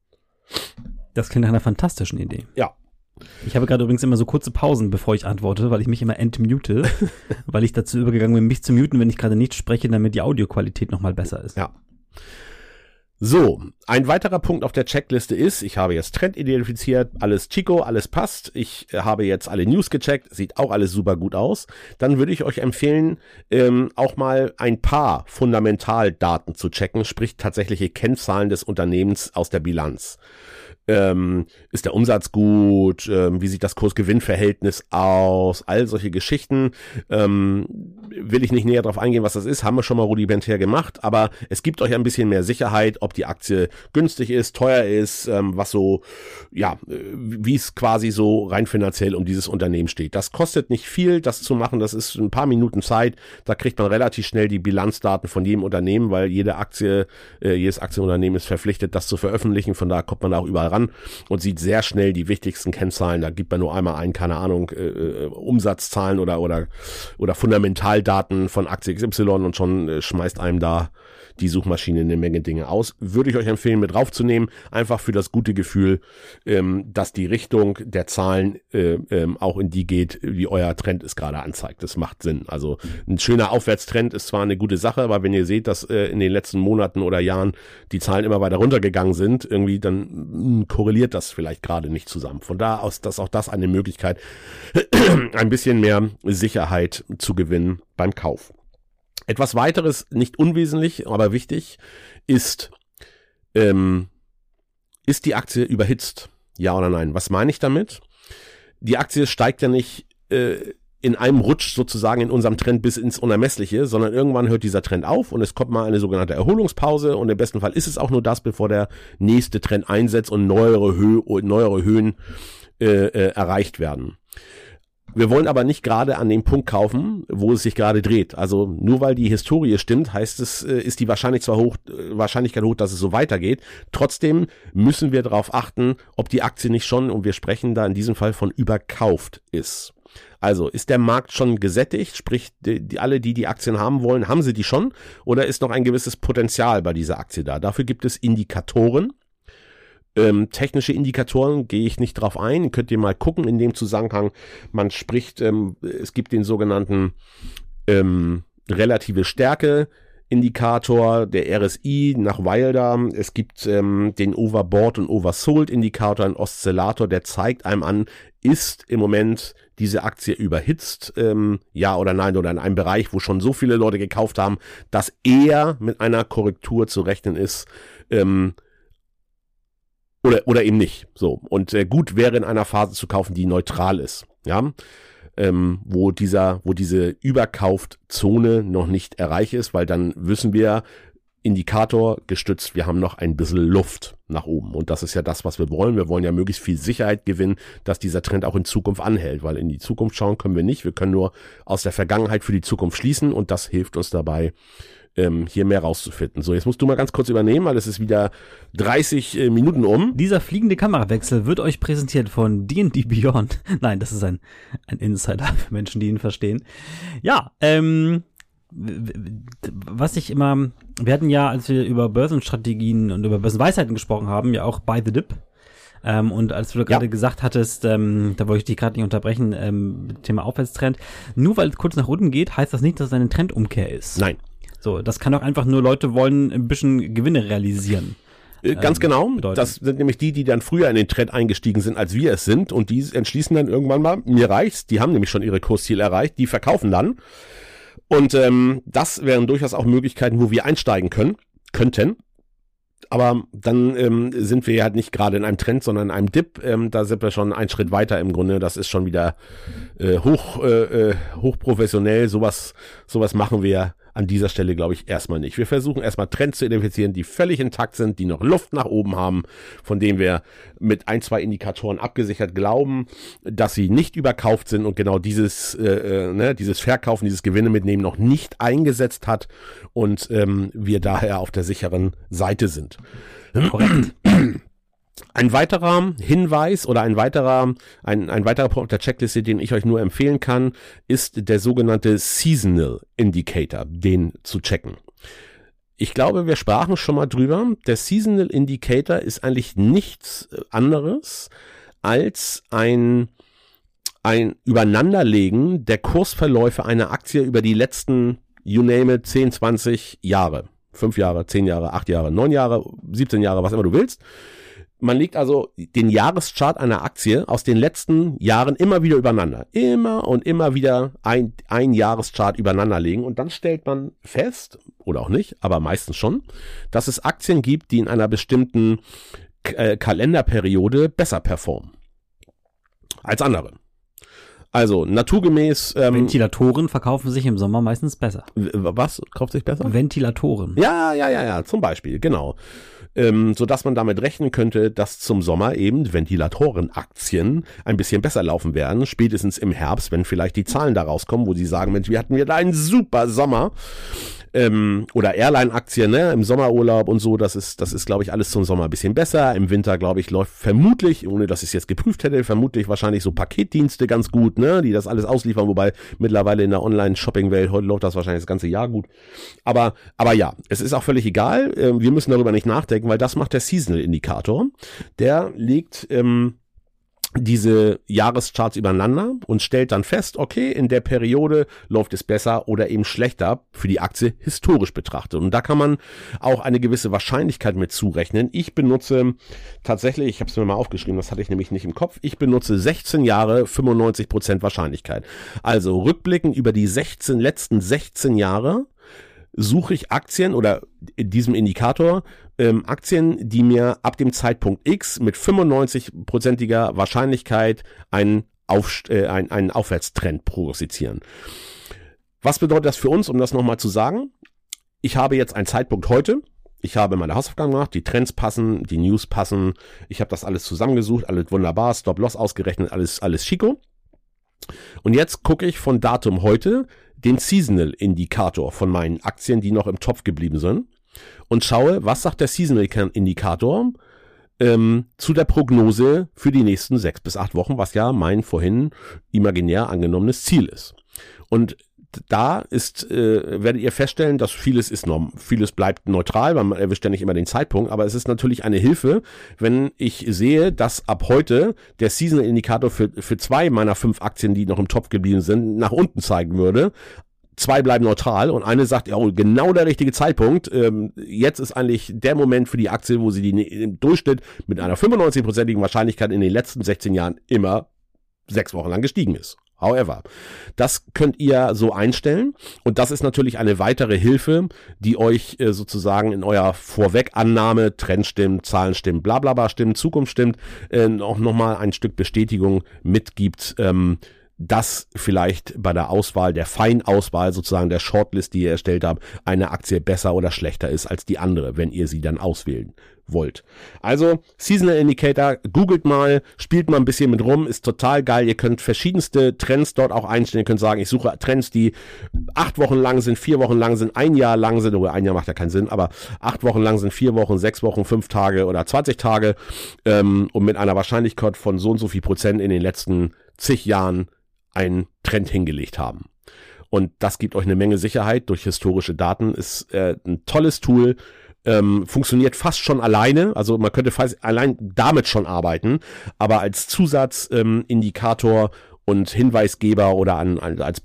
Speaker 1: Das klingt nach einer fantastischen Idee.
Speaker 2: Ja.
Speaker 1: Ich habe gerade übrigens immer so kurze Pausen, bevor ich antworte, weil ich mich immer entmute, weil ich dazu übergegangen bin, mich zu muten, wenn ich gerade nicht spreche, damit die Audioqualität nochmal besser ist.
Speaker 2: Ja. So, ein weiterer Punkt auf der Checkliste ist, ich habe jetzt Trend identifiziert, alles Chico, alles passt, ich habe jetzt alle News gecheckt, sieht auch alles super gut aus. Dann würde ich euch empfehlen, ähm, auch mal ein paar Fundamentaldaten zu checken, sprich tatsächliche Kennzahlen des Unternehmens aus der Bilanz. Ähm, ist der Umsatz gut? Ähm, wie sieht das Kurs-Gewinn-Verhältnis aus? All solche Geschichten. Ähm, will ich nicht näher drauf eingehen, was das ist. Haben wir schon mal rudimentär gemacht. Aber es gibt euch ein bisschen mehr Sicherheit, ob die Aktie günstig ist, teuer ist, ähm, was so, ja, wie es quasi so rein finanziell um dieses Unternehmen steht. Das kostet nicht viel, das zu machen. Das ist ein paar Minuten Zeit. Da kriegt man relativ schnell die Bilanzdaten von jedem Unternehmen, weil jede Aktie, äh, jedes Aktienunternehmen ist verpflichtet, das zu veröffentlichen. Von daher kommt man da auch überall ran und sieht sehr schnell die wichtigsten Kennzahlen. Da gibt man nur einmal ein, keine Ahnung, äh, Umsatzzahlen oder oder oder Fundamentaldaten von Aktie X Y und schon äh, schmeißt einem da die Suchmaschine eine Menge Dinge aus. Würde ich euch empfehlen, mit draufzunehmen, einfach für das gute Gefühl, ähm, dass die Richtung der Zahlen äh, ähm, auch in die geht, wie euer Trend es gerade anzeigt. Das macht Sinn. Also ein schöner Aufwärtstrend ist zwar eine gute Sache, aber wenn ihr seht, dass äh, in den letzten Monaten oder Jahren die Zahlen immer weiter runtergegangen sind, irgendwie dann mh, korreliert das vielleicht gerade nicht zusammen. Von da aus ist auch das eine Möglichkeit, ein bisschen mehr Sicherheit zu gewinnen beim Kauf. Etwas weiteres, nicht unwesentlich, aber wichtig, ist, ähm, ist die Aktie überhitzt? Ja oder nein? Was meine ich damit? Die Aktie steigt ja nicht äh, in einem Rutsch sozusagen in unserem Trend bis ins Unermessliche, sondern irgendwann hört dieser Trend auf und es kommt mal eine sogenannte Erholungspause und im besten Fall ist es auch nur das, bevor der nächste Trend einsetzt und neuere, Höhe, neuere Höhen äh, äh, erreicht werden. Wir wollen aber nicht gerade an dem Punkt kaufen, wo es sich gerade dreht. Also nur weil die Historie stimmt, heißt es, ist die Wahrscheinlich zwar hoch, Wahrscheinlichkeit hoch, dass es so weitergeht. Trotzdem müssen wir darauf achten, ob die Aktie nicht schon, und wir sprechen da in diesem Fall von überkauft ist. Also ist der Markt schon gesättigt, sprich die, die, alle, die die Aktien haben wollen, haben sie die schon? Oder ist noch ein gewisses Potenzial bei dieser Aktie da? Dafür gibt es Indikatoren. Ähm, technische Indikatoren gehe ich nicht drauf ein, könnt ihr mal gucken in dem Zusammenhang. Man spricht, ähm, es gibt den sogenannten ähm, relative Stärke Indikator, der R S I nach Wilder. Es gibt ähm, den Overbought und Oversold Indikator, ein Oszillator, der zeigt einem an, ist im Moment diese Aktie überhitzt, ähm, ja oder nein, oder in einem Bereich, wo schon so viele Leute gekauft haben, dass eher mit einer Korrektur zu rechnen ist, ähm, Oder, oder eben nicht. So. Und äh, gut wäre in einer Phase zu kaufen, die neutral ist. Ja. Ähm, wo dieser, wo diese Überkaufzone noch nicht erreicht ist, weil dann wissen wir, Indikator gestützt, wir haben noch ein bisschen Luft nach oben. Und das ist ja das, was wir wollen. Wir wollen ja möglichst viel Sicherheit gewinnen, dass dieser Trend auch in Zukunft anhält, weil in die Zukunft schauen können wir nicht. Wir können nur aus der Vergangenheit für die Zukunft schließen und das hilft uns dabei, Ähm, hier mehr rauszufinden. So, jetzt musst du mal ganz kurz übernehmen, weil es ist wieder dreißig äh, Minuten um.
Speaker 1: Dieser fliegende Kamerawechsel wird euch präsentiert von D and D Beyond. Nein, das ist ein, ein Insider für Menschen, die ihn verstehen. Ja, ähm, was ich immer, wir hatten ja, als wir über Börsenstrategien und über Börsenweisheiten gesprochen haben, ja auch Buy the Dip. Ähm, und als du gerade ja. gesagt hattest, ähm, da wollte ich dich gerade nicht unterbrechen, ähm, Thema Aufwärtstrend, nur weil es kurz nach unten geht, heißt das nicht, dass es eine Trendumkehr ist.
Speaker 2: Nein.
Speaker 1: So, das kann auch einfach nur Leute wollen ein bisschen Gewinne realisieren.
Speaker 2: Äh, ganz ähm, genau.
Speaker 1: Bedeuten.
Speaker 2: Das sind nämlich die, die dann früher in den Trend eingestiegen sind, als wir es sind. Und die entschließen dann irgendwann mal, mir reicht's. Die haben nämlich schon ihre Kursziele erreicht. Die verkaufen dann. Und ähm, das wären durchaus auch Möglichkeiten, wo wir einsteigen können, könnten. Aber dann ähm, sind wir halt nicht gerade in einem Trend, sondern in einem Dip. Ähm, da sind wir schon einen Schritt weiter im Grunde. Das ist schon wieder äh, hoch äh, äh, hochprofessionell. Sowas sowas machen wir an dieser Stelle, glaube ich, erstmal nicht. Wir versuchen erstmal Trends zu identifizieren, die völlig intakt sind, die noch Luft nach oben haben, von denen wir mit ein, zwei Indikatoren abgesichert glauben, dass sie nicht überkauft sind und genau dieses äh, ne, dieses Verkaufen, dieses Gewinne mitnehmen noch nicht eingesetzt hat und ähm, wir daher auf der sicheren Seite sind.
Speaker 1: Korrekt.
Speaker 2: Ein weiterer Hinweis oder ein weiterer, ein, ein weiterer Punkt auf der Checkliste, den ich euch nur empfehlen kann, ist der sogenannte Seasonal Indicator, den zu checken. Ich glaube, wir sprachen schon mal drüber. Der Seasonal Indicator ist eigentlich nichts anderes als ein, ein Übereinanderlegen der Kursverläufe einer Aktie über die letzten, you name it, zehn, zwanzig Jahre. Fünf Jahre, zehn Jahre, acht Jahre, neun Jahre, siebzehn Jahre, was immer du willst. Man legt also den Jahreschart einer Aktie aus den letzten Jahren immer wieder übereinander. Immer und immer wieder ein, ein Jahreschart übereinander legen. Und dann stellt man fest, oder auch nicht, aber meistens schon, dass es Aktien gibt, die in einer bestimmten äh, Kalenderperiode besser performen als andere. Also naturgemäß...
Speaker 1: Ähm, Ventilatoren verkaufen sich im Sommer meistens besser.
Speaker 2: Was kauft sich besser?
Speaker 1: Ventilatoren.
Speaker 2: Ja, ja, ja, ja, zum Beispiel, genau. Ähm, sodass man damit rechnen könnte, dass zum Sommer eben Ventilatorenaktien ein bisschen besser laufen werden, spätestens im Herbst, wenn vielleicht die Zahlen da rauskommen, wo sie sagen, Mensch, wir hatten wieder einen super Sommer. Ähm, oder Airline-Aktien, ne, im Sommerurlaub und so, das ist, das ist, glaube ich, alles zum Sommer ein bisschen besser. Im Winter, glaube ich, läuft vermutlich, ohne dass ich es jetzt geprüft hätte, vermutlich wahrscheinlich so Paketdienste ganz gut, ne, die das alles ausliefern, wobei mittlerweile in der Online-Shopping-Welt, heute läuft das wahrscheinlich das ganze Jahr gut. Aber, aber ja, es ist auch völlig egal, äh, wir müssen darüber nicht nachdenken, weil das macht der Seasonal-Indikator. Der legt, ähm, diese Jahrescharts übereinander und stellt dann fest, okay, in der Periode läuft es besser oder eben schlechter für die Aktie historisch betrachtet. Und da kann man auch eine gewisse Wahrscheinlichkeit mit zurechnen. Ich benutze tatsächlich, ich habe es mir mal aufgeschrieben, das hatte ich nämlich nicht im Kopf, ich benutze sechzehn Jahre, fünfundneunzig Prozent Wahrscheinlichkeit. Also rückblickend über die sechzehn, letzten sechzehn Jahre suche ich Aktien oder in diesem Indikator ähm, Aktien, die mir ab dem Zeitpunkt X mit fünfundneunzig-prozentiger Wahrscheinlichkeit einen, Auf, äh, einen, einen Aufwärtstrend prognostizieren. Was bedeutet das für uns, um das nochmal zu sagen? Ich habe jetzt einen Zeitpunkt heute. Ich habe meine Hausaufgaben gemacht, die Trends passen, die News passen. Ich habe das alles zusammengesucht, alles wunderbar, Stop-Loss ausgerechnet, alles, alles chico. Und jetzt gucke ich von Datum heute den Seasonal-Indikator von meinen Aktien, die noch im Topf geblieben sind und schaue, was sagt der Seasonal-Indikator ähm, zu der Prognose für die nächsten sechs bis acht Wochen, was ja mein vorhin imaginär angenommenes Ziel ist. Und da ist, äh, werdet ihr feststellen, dass vieles ist norm, vieles bleibt neutral, weil man erwischt ja nicht immer den Zeitpunkt, aber es ist natürlich eine Hilfe, wenn ich sehe, dass ab heute der Seasonal-Indikator für, für zwei meiner fünf Aktien, die noch im Topf geblieben sind, nach unten zeigen würde. Zwei bleiben neutral und eine sagt, ja, genau der richtige Zeitpunkt. Ähm, jetzt ist eigentlich der Moment für die Aktie, wo sie die im Durchschnitt mit einer fünfundneunzig-prozentigen Wahrscheinlichkeit in den letzten sechzehn Jahren immer sechs Wochen lang gestiegen ist. However, das könnt ihr so einstellen und das ist natürlich eine weitere Hilfe, die euch äh, sozusagen in eurer Vorwegannahme, Trend stimmt, Zahlen stimmen, bla bla bla stimmt, Zukunft stimmt, äh, auch nochmal ein Stück Bestätigung mitgibt, ähm, dass vielleicht bei der Auswahl, der Feinauswahl sozusagen der Shortlist, die ihr erstellt habt, eine Aktie besser oder schlechter ist als die andere, wenn ihr sie dann auswählen wollt. Also Seasonal Indicator, googelt mal, spielt mal ein bisschen mit rum, ist total geil. Ihr könnt verschiedenste Trends dort auch einstellen. Ihr könnt sagen, ich suche Trends, die acht Wochen lang sind, vier Wochen lang sind, ein Jahr lang sind, oder ein Jahr macht ja keinen Sinn, aber acht Wochen lang sind, vier Wochen, sechs Wochen, fünf Tage oder zwanzig Tage ähm, und mit einer Wahrscheinlichkeit von so und so viel Prozent in den letzten zig Jahren einen Trend hingelegt haben. Und das gibt euch eine Menge Sicherheit durch historische Daten, ist äh, ein tolles Tool, ähm, funktioniert fast schon alleine, also man könnte fast allein damit schon arbeiten, aber als Zusatzindikator ähm, und Hinweisgeber oder an, als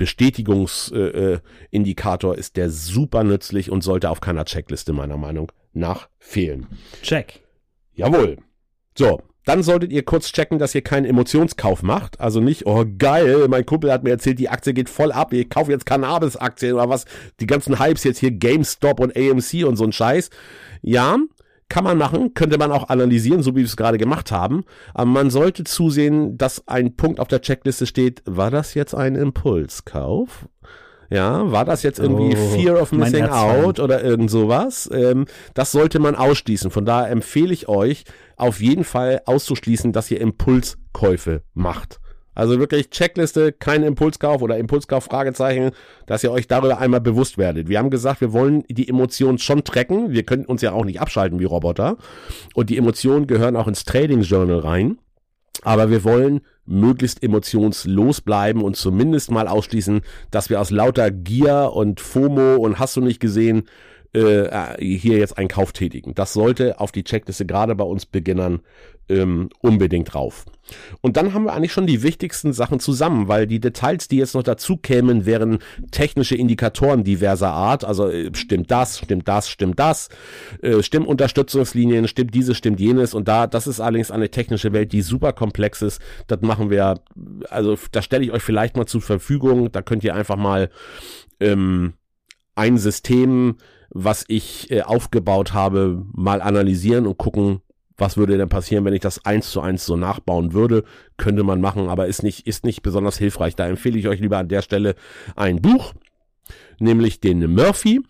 Speaker 2: Bestätigungsindikator äh, ist der super nützlich und sollte auf keiner Checkliste meiner Meinung nach fehlen.
Speaker 1: Check.
Speaker 2: Jawohl. So, dann solltet ihr kurz checken, dass ihr keinen Emotionskauf macht. Also nicht, oh geil, mein Kumpel hat mir erzählt, die Aktie geht voll ab, ich kaufe jetzt Cannabis-Aktien oder was. Die ganzen Hypes jetzt hier, GameStop und A M C und so ein Scheiß. Ja, kann man machen, könnte man auch analysieren, so wie wir es gerade gemacht haben. Aber man sollte zusehen, dass ein Punkt auf der Checkliste steht, war das jetzt ein Impulskauf? Ja, war das jetzt irgendwie oh, Fear of Missing Out oder irgend sowas? Ähm, das sollte man ausschließen. Von daher empfehle ich euch, auf jeden Fall auszuschließen, dass ihr Impulskäufe macht. Also wirklich Checkliste, kein Impulskauf oder Impulskauf, Fragezeichen, dass ihr euch darüber einmal bewusst werdet. Wir haben gesagt, wir wollen die Emotionen schon tracken. Wir können uns ja auch nicht abschalten wie Roboter. Und die Emotionen gehören auch ins Trading Journal rein. Aber wir wollen möglichst emotionslos bleiben und zumindest mal ausschließen, dass wir aus lauter Gier und FOMO und hast du nicht gesehen, äh, hier jetzt einen Kauf tätigen. Das sollte auf die Checkliste gerade bei uns Beginnern ähm, unbedingt drauf. Und dann haben wir eigentlich schon die wichtigsten Sachen zusammen, weil die Details, die jetzt noch dazu kämen, wären technische Indikatoren diverser Art. Also äh, stimmt das, stimmt das, stimmt das, äh, stimmt Unterstützungslinien, stimmt dieses, stimmt jenes. Und da, das ist allerdings eine technische Welt, die super komplex ist. Das machen wir, also da stelle ich euch vielleicht mal zur Verfügung. Da könnt ihr einfach mal ähm, ein System, was ich äh, aufgebaut habe, mal analysieren und gucken, was würde denn passieren, wenn ich das eins zu eins so nachbauen würde. Könnte man machen, aber ist nicht, ist nicht besonders hilfreich. Da empfehle ich euch lieber an der Stelle ein Buch, nämlich den Murphy.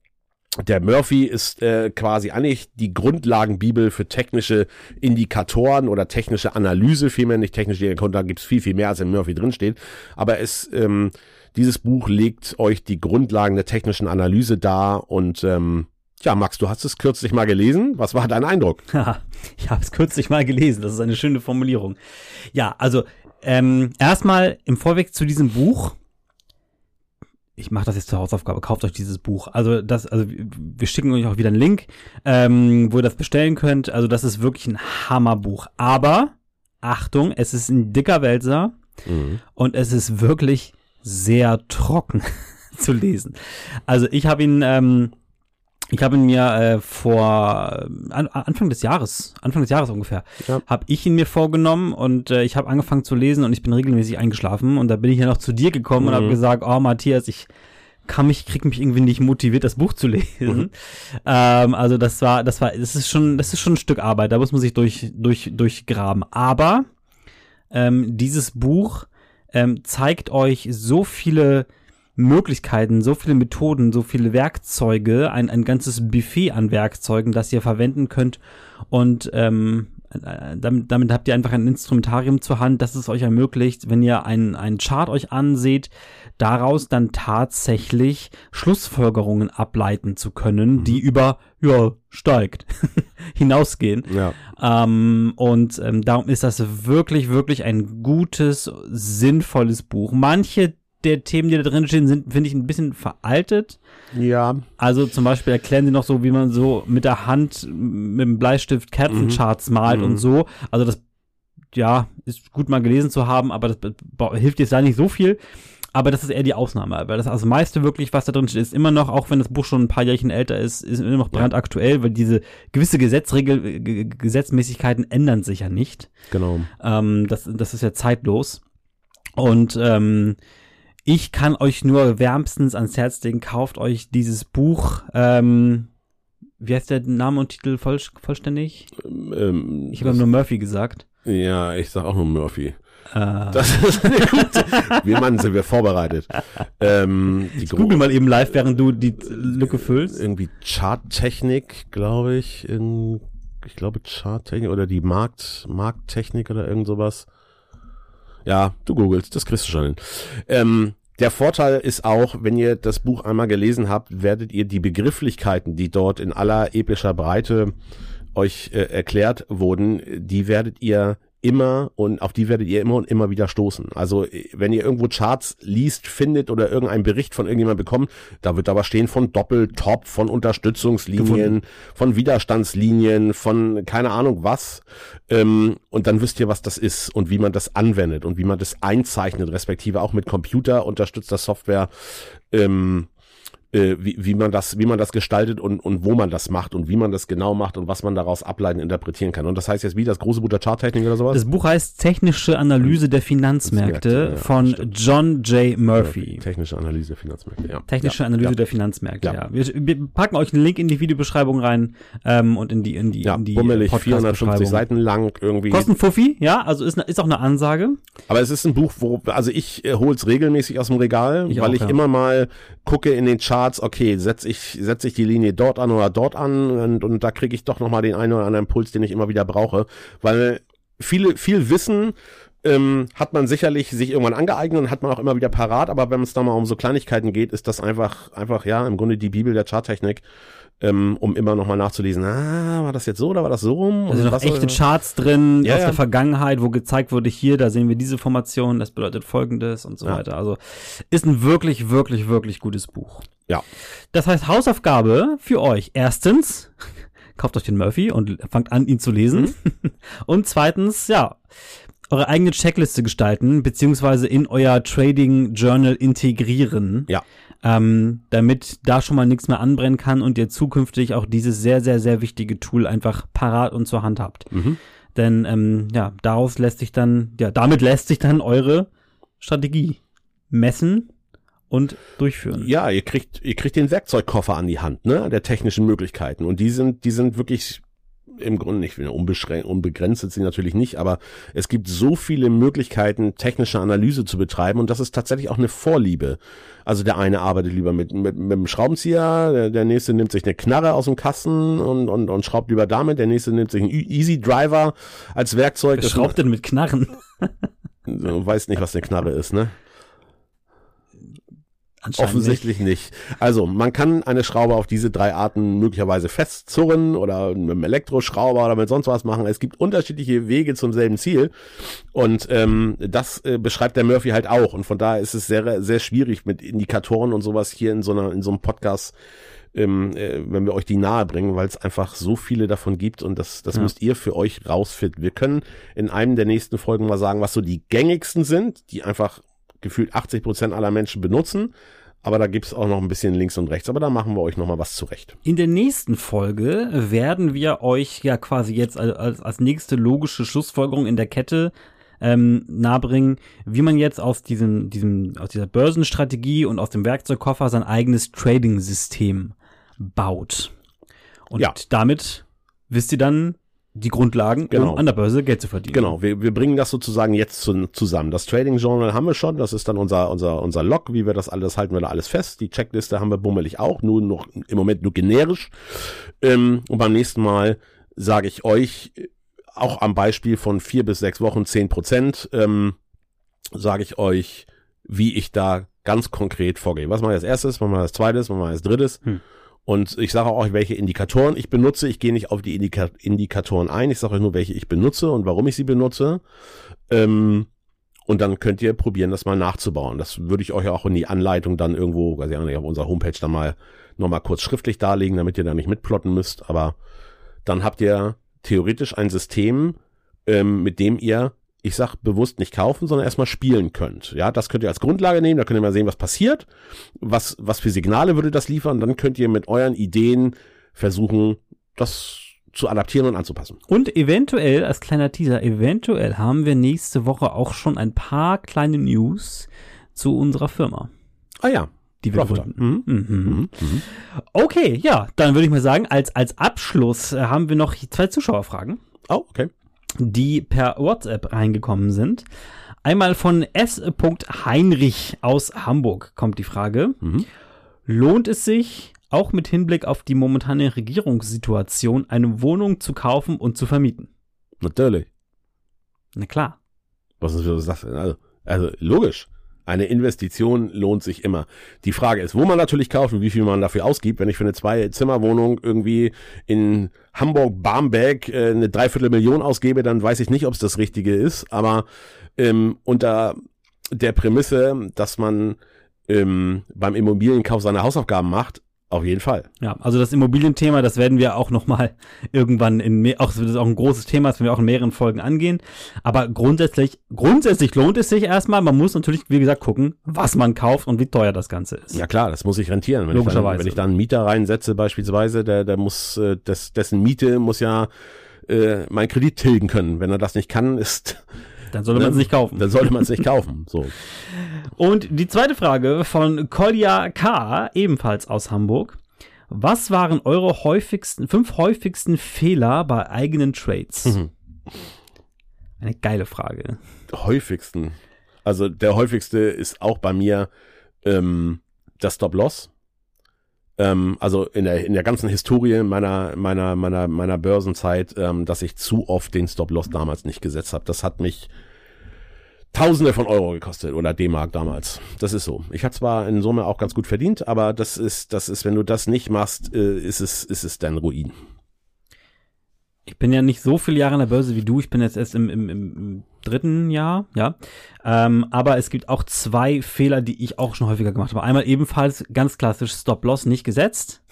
Speaker 2: Der Murphy ist äh, quasi eigentlich die Grundlagenbibel für technische Indikatoren oder technische Analyse, vielmehr nicht technische Indikatoren, da gibt es viel, viel mehr, als im Murphy drinsteht. Aber es, ähm, dieses Buch legt euch die Grundlagen der technischen Analyse dar und ähm, ja, Max, du hast es kürzlich mal gelesen. Was war dein Eindruck?
Speaker 1: Ich habe es kürzlich mal gelesen. Das ist eine schöne Formulierung. Ja, also ähm, erstmal im Vorweg zu diesem Buch. Ich mache das jetzt zur Hausaufgabe. Kauft euch dieses Buch. Also das, also wir schicken euch auch wieder einen Link, ähm, wo ihr das bestellen könnt. Also das ist wirklich ein Hammerbuch. Aber Achtung, es ist ein dicker Wälzer mhm. und es ist wirklich sehr trocken zu lesen. Also ich habe ihn ähm, Ich habe ihn mir äh, vor an, Anfang des Jahres, Anfang des Jahres ungefähr, ja. habe ich ihn mir vorgenommen und äh, ich habe angefangen zu lesen und ich bin regelmäßig eingeschlafen und da bin ich ja noch zu dir gekommen mhm. und habe gesagt, oh Matthias, ich kann mich, krieg mich irgendwie nicht motiviert, das Buch zu lesen. Mhm. Ähm, also das war, das war, das ist schon, das ist schon ein Stück Arbeit, da muss man sich durch, durch, durchgraben. Aber ähm, dieses Buch ähm, zeigt euch so viele Möglichkeiten, so viele Methoden, so viele Werkzeuge, ein, ein ganzes Buffet an Werkzeugen, das ihr verwenden könnt und ähm, damit, damit habt ihr einfach ein Instrumentarium zur Hand, das es euch ermöglicht, wenn ihr einen, einen Chart euch anseht, daraus dann tatsächlich Schlussfolgerungen ableiten zu können, mhm. die über, ja, steigt, hinausgehen.
Speaker 2: Ja.
Speaker 1: Ähm, und ähm, darum ist das wirklich, wirklich ein gutes, sinnvolles Buch. Manche der Themen, die da drin stehen, sind, finde ich, ein bisschen veraltet.
Speaker 2: Ja.
Speaker 1: Also zum Beispiel erklären sie noch so, wie man so mit der Hand, mit dem Bleistift Kerzencharts mhm. malt mhm. und so. Also das, ja, ist gut mal gelesen zu haben, aber das hilft jetzt da nicht so viel. Aber das ist eher die Ausnahme, weil das, also das meiste wirklich, was da drin steht, ist immer noch, auch wenn das Buch schon ein paar Jährchen älter ist, ist immer noch brandaktuell, weil diese gewisse Gesetzregel, G- Gesetzmäßigkeiten ändern sich ja nicht.
Speaker 2: Genau.
Speaker 1: Ähm, das, das ist ja zeitlos. Und ähm, ich kann euch nur wärmstens ans Herz legen, kauft euch dieses Buch. Ähm, wie heißt der Name und Titel voll, vollständig?
Speaker 2: Ähm,
Speaker 1: ich habe nur Murphy gesagt.
Speaker 2: Ja, ich sag auch nur Murphy. Äh. Das ist eine gute. Wie Mann, sind wir vorbereitet. Ähm, die
Speaker 1: ich google mal eben live, während du die Lücke füllst.
Speaker 2: Irgendwie Charttechnik, glaube ich. In, ich glaube Charttechnik oder die Markt, Markttechnik oder irgend sowas. Ja, du googelst, das kriegst du schon hin. Ähm, der Vorteil ist auch, wenn ihr das Buch einmal gelesen habt, werdet ihr die Begrifflichkeiten, die dort in aller epischer Breite euch äh, erklärt wurden, die werdet ihr immer und auf die werdet ihr immer und immer wieder stoßen. Also wenn ihr irgendwo Charts liest, findet oder irgendeinen Bericht von irgendjemandem bekommt, da wird aber stehen von Doppeltop, von Unterstützungslinien, gefunden. Von Widerstandslinien, von keine Ahnung was. Ähm, und dann wisst ihr, was das ist und wie man das anwendet und wie man das einzeichnet, respektive auch mit Computer unterstützter Software. Ähm, äh, wie, wie man das, wie man das gestaltet und, und wo man das macht und wie man das genau macht und was man daraus ableiten, interpretieren kann. Und das heißt jetzt wie das große Buch der Charttechnik oder sowas?
Speaker 1: Das Buch heißt Technische Analyse der Finanzmärkte ja, von stimmt. John J. Murphy.
Speaker 2: Technische Analyse der Finanzmärkte, ja.
Speaker 1: Technische
Speaker 2: ja,
Speaker 1: Analyse
Speaker 2: ja.
Speaker 1: der Finanzmärkte, ja. ja. Wir, wir packen euch einen Link in die Videobeschreibung rein ähm, und in die in die,
Speaker 2: ja,
Speaker 1: in die
Speaker 2: bummelig, vierhundertfünfzig Seiten lang irgendwie.
Speaker 1: Kostet Fuffi, ja, also ist, ist auch eine Ansage.
Speaker 2: Aber es ist ein Buch, wo, also ich äh, hol's regelmäßig aus dem Regal,
Speaker 1: ich
Speaker 2: weil
Speaker 1: auch,
Speaker 2: ich
Speaker 1: ja.
Speaker 2: immer mal gucke in den Charts, okay, setz ich setz ich die Linie dort an oder dort an und, und da kriege ich doch nochmal den einen oder anderen Impuls, den ich immer wieder brauche, weil viele viel Wissen ähm, hat man sicherlich sich irgendwann angeeignet und hat man auch immer wieder parat, aber wenn es da mal um so Kleinigkeiten geht, ist das einfach einfach ja im Grunde die Bibel der Charttechnik. Ähm, um immer nochmal nachzulesen, ah, war das jetzt so oder war das so rum?
Speaker 1: Da sind noch
Speaker 2: was
Speaker 1: echte
Speaker 2: oder?
Speaker 1: Charts drin
Speaker 2: ja,
Speaker 1: aus
Speaker 2: ja.
Speaker 1: der Vergangenheit, wo gezeigt wurde, hier, da sehen wir diese Formation, das bedeutet Folgendes und so
Speaker 2: ja.
Speaker 1: weiter. Also ist ein wirklich, wirklich, wirklich gutes Buch.
Speaker 2: Ja.
Speaker 1: Das heißt, Hausaufgabe für euch. Erstens, kauft euch den Murphy und fangt an, ihn zu lesen. Mhm. Und zweitens, ja, eure eigene Checkliste gestalten, beziehungsweise in euer Trading Journal integrieren.
Speaker 2: Ja.
Speaker 1: Ähm, damit da schon mal nichts mehr anbrennen kann und ihr zukünftig auch dieses sehr, sehr, sehr wichtige Tool einfach parat und zur Hand habt.
Speaker 2: Mhm.
Speaker 1: Denn, ähm, ja, daraus lässt sich dann, ja, damit lässt sich dann eure Strategie messen und durchführen.
Speaker 2: Ja, ihr kriegt, ihr kriegt den Werkzeugkoffer an die Hand, ne, der technischen Möglichkeiten. Und die sind, die sind wirklich im Grunde nicht, unbeschränkt, unbegrenzt sind sie natürlich nicht, aber es gibt so viele Möglichkeiten, technische Analyse zu betreiben und das ist tatsächlich auch eine Vorliebe. Also der eine arbeitet lieber mit, mit, mit dem Schraubenzieher, der, der nächste nimmt sich eine Knarre aus dem Kasten und, und, und schraubt lieber damit, der nächste nimmt sich einen Easy Driver als Werkzeug.
Speaker 1: Wer schraubt denn mit Knarren?
Speaker 2: Du weißt nicht, was eine Knarre ist, ne? Offensichtlich nicht. Also man kann eine Schraube auf diese drei Arten möglicherweise festzurren oder mit einem Elektroschrauber oder mit sonst was machen. Es gibt unterschiedliche Wege zum selben Ziel und ähm, das äh, beschreibt der Murphy halt auch und von daher ist es sehr sehr schwierig mit Indikatoren und sowas hier in so einer in so einem Podcast, ähm, äh, wenn wir euch die nahe bringen, weil es einfach so viele davon gibt und das das ja. müsst ihr für euch rausfinden. Wir können in einem der nächsten Folgen mal sagen, was so die gängigsten sind, die einfach gefühlt achtzig Prozent aller Menschen benutzen, aber da gibt's auch noch ein bisschen links und rechts, aber da machen wir euch noch mal was zurecht.
Speaker 1: In der nächsten Folge werden wir euch ja quasi jetzt als, als nächste logische Schlussfolgerung in der Kette ähm, nahebringen, wie man jetzt aus diesem, diesem, aus dieser Börsenstrategie und aus dem Werkzeugkoffer sein eigenes Trading-System baut. Und ja. damit wisst ihr dann die Grundlagen,
Speaker 2: genau.
Speaker 1: um an der Börse Geld zu verdienen.
Speaker 2: Genau, wir, wir bringen das sozusagen jetzt zu, zusammen. Das Trading Journal haben wir schon, das ist dann unser unser unser Log, wie wir das alles, halten wir da alles fest. Die Checkliste haben wir bummelig auch, nur noch im Moment nur generisch. Ähm, und beim nächsten Mal sage ich euch, auch am Beispiel von vier bis sechs Wochen, zehn Prozent, ähm, sage ich euch, wie ich da ganz konkret vorgehe. Was mache ich als erstes, was mache ich als zweites, was mache ich als drittes? Hm. Und ich sage auch, welche Indikatoren ich benutze. Ich gehe nicht auf die Indika- Indikatoren ein. Ich sage euch nur, welche ich benutze und warum ich sie benutze. Ähm, und dann könnt ihr probieren, das mal nachzubauen. Das würde ich euch auch in die Anleitung dann irgendwo, weiß ich auch nicht, auf unserer Homepage dann mal nochmal kurz schriftlich darlegen, damit ihr da nicht mitplotten müsst. Aber dann habt ihr theoretisch ein System, ähm, mit dem ihr, ich sag bewusst nicht kaufen, sondern erstmal spielen könnt. Ja, das könnt ihr als Grundlage nehmen, da könnt ihr mal sehen, was passiert, was, was für Signale würde das liefern, dann könnt ihr mit euren Ideen versuchen, das zu adaptieren und anzupassen.
Speaker 1: Und eventuell, als kleiner Teaser, eventuell haben wir nächste Woche auch schon ein paar kleine News zu unserer Firma.
Speaker 2: Ah ja.
Speaker 1: Die wir gründen. Mhm. Mhm. Mhm. Mhm. Okay, ja, dann würde ich mal sagen, als, als Abschluss äh, haben wir noch zwei Zuschauerfragen.
Speaker 2: Oh, okay.
Speaker 1: Die per WhatsApp reingekommen sind. Einmal von S. Heinrich aus Hamburg kommt die Frage. Mhm. Lohnt es sich, auch mit Hinblick auf die momentane Regierungssituation, eine Wohnung zu kaufen und zu vermieten?
Speaker 2: Natürlich.
Speaker 1: Na klar.
Speaker 2: Was ist das denn? Also, also logisch. Eine Investition lohnt sich immer. Die Frage ist, wo man natürlich kauft und wie viel man dafür ausgibt. Wenn ich für eine Zwei-Zimmer-Wohnung irgendwie in Hamburg-Barmbek äh, eine Dreiviertelmillion ausgebe, dann weiß ich nicht, ob es das Richtige ist. Aber ähm, unter der Prämisse, dass man ähm, beim Immobilienkauf seine Hausaufgaben macht, Auf jeden Fall.
Speaker 1: Ja, also das Immobilienthema, das werden wir auch nochmal irgendwann in mehr, auch, das ist auch ein großes Thema, das werden wir auch in mehreren Folgen angehen. Aber grundsätzlich, grundsätzlich lohnt es sich erstmal. Man muss natürlich, wie gesagt, gucken, was man kauft und wie teuer das Ganze ist.
Speaker 2: Ja klar, das muss sich rentieren. Wenn
Speaker 1: Logischerweise.
Speaker 2: Ich dann, wenn ich da einen Mieter reinsetze beispielsweise, der, der muss, äh, des, dessen Miete muss ja äh, mein Kredit tilgen können. Wenn er das nicht kann, ist...
Speaker 1: Dann sollte man es nicht kaufen.
Speaker 2: Dann sollte man es nicht kaufen. So.
Speaker 1: Und die zweite Frage von Kolja K., ebenfalls aus Hamburg. Was waren eure häufigsten, fünf häufigsten Fehler bei eigenen Trades? Mhm. Eine geile Frage.
Speaker 2: Häufigsten. Also der häufigste ist auch bei mir ähm, das Stop-Loss. Ähm, also in der in der ganzen Historie meiner meiner meiner meiner Börsenzeit, ähm, dass ich zu oft den Stop-Loss damals nicht gesetzt habe. Das hat mich Tausende von Euro gekostet oder D-Mark damals. Das ist so. Ich habe zwar in Summe auch ganz gut verdient, aber das ist das ist, wenn du das nicht machst, äh, ist es ist es dein Ruin.
Speaker 1: Ich bin ja nicht so viele Jahre an der Börse wie du. Ich bin jetzt erst im, im, im dritten Jahr, ja. Ähm, aber es gibt auch zwei Fehler, die ich auch schon häufiger gemacht habe. Einmal ebenfalls ganz klassisch Stop-Loss nicht gesetzt.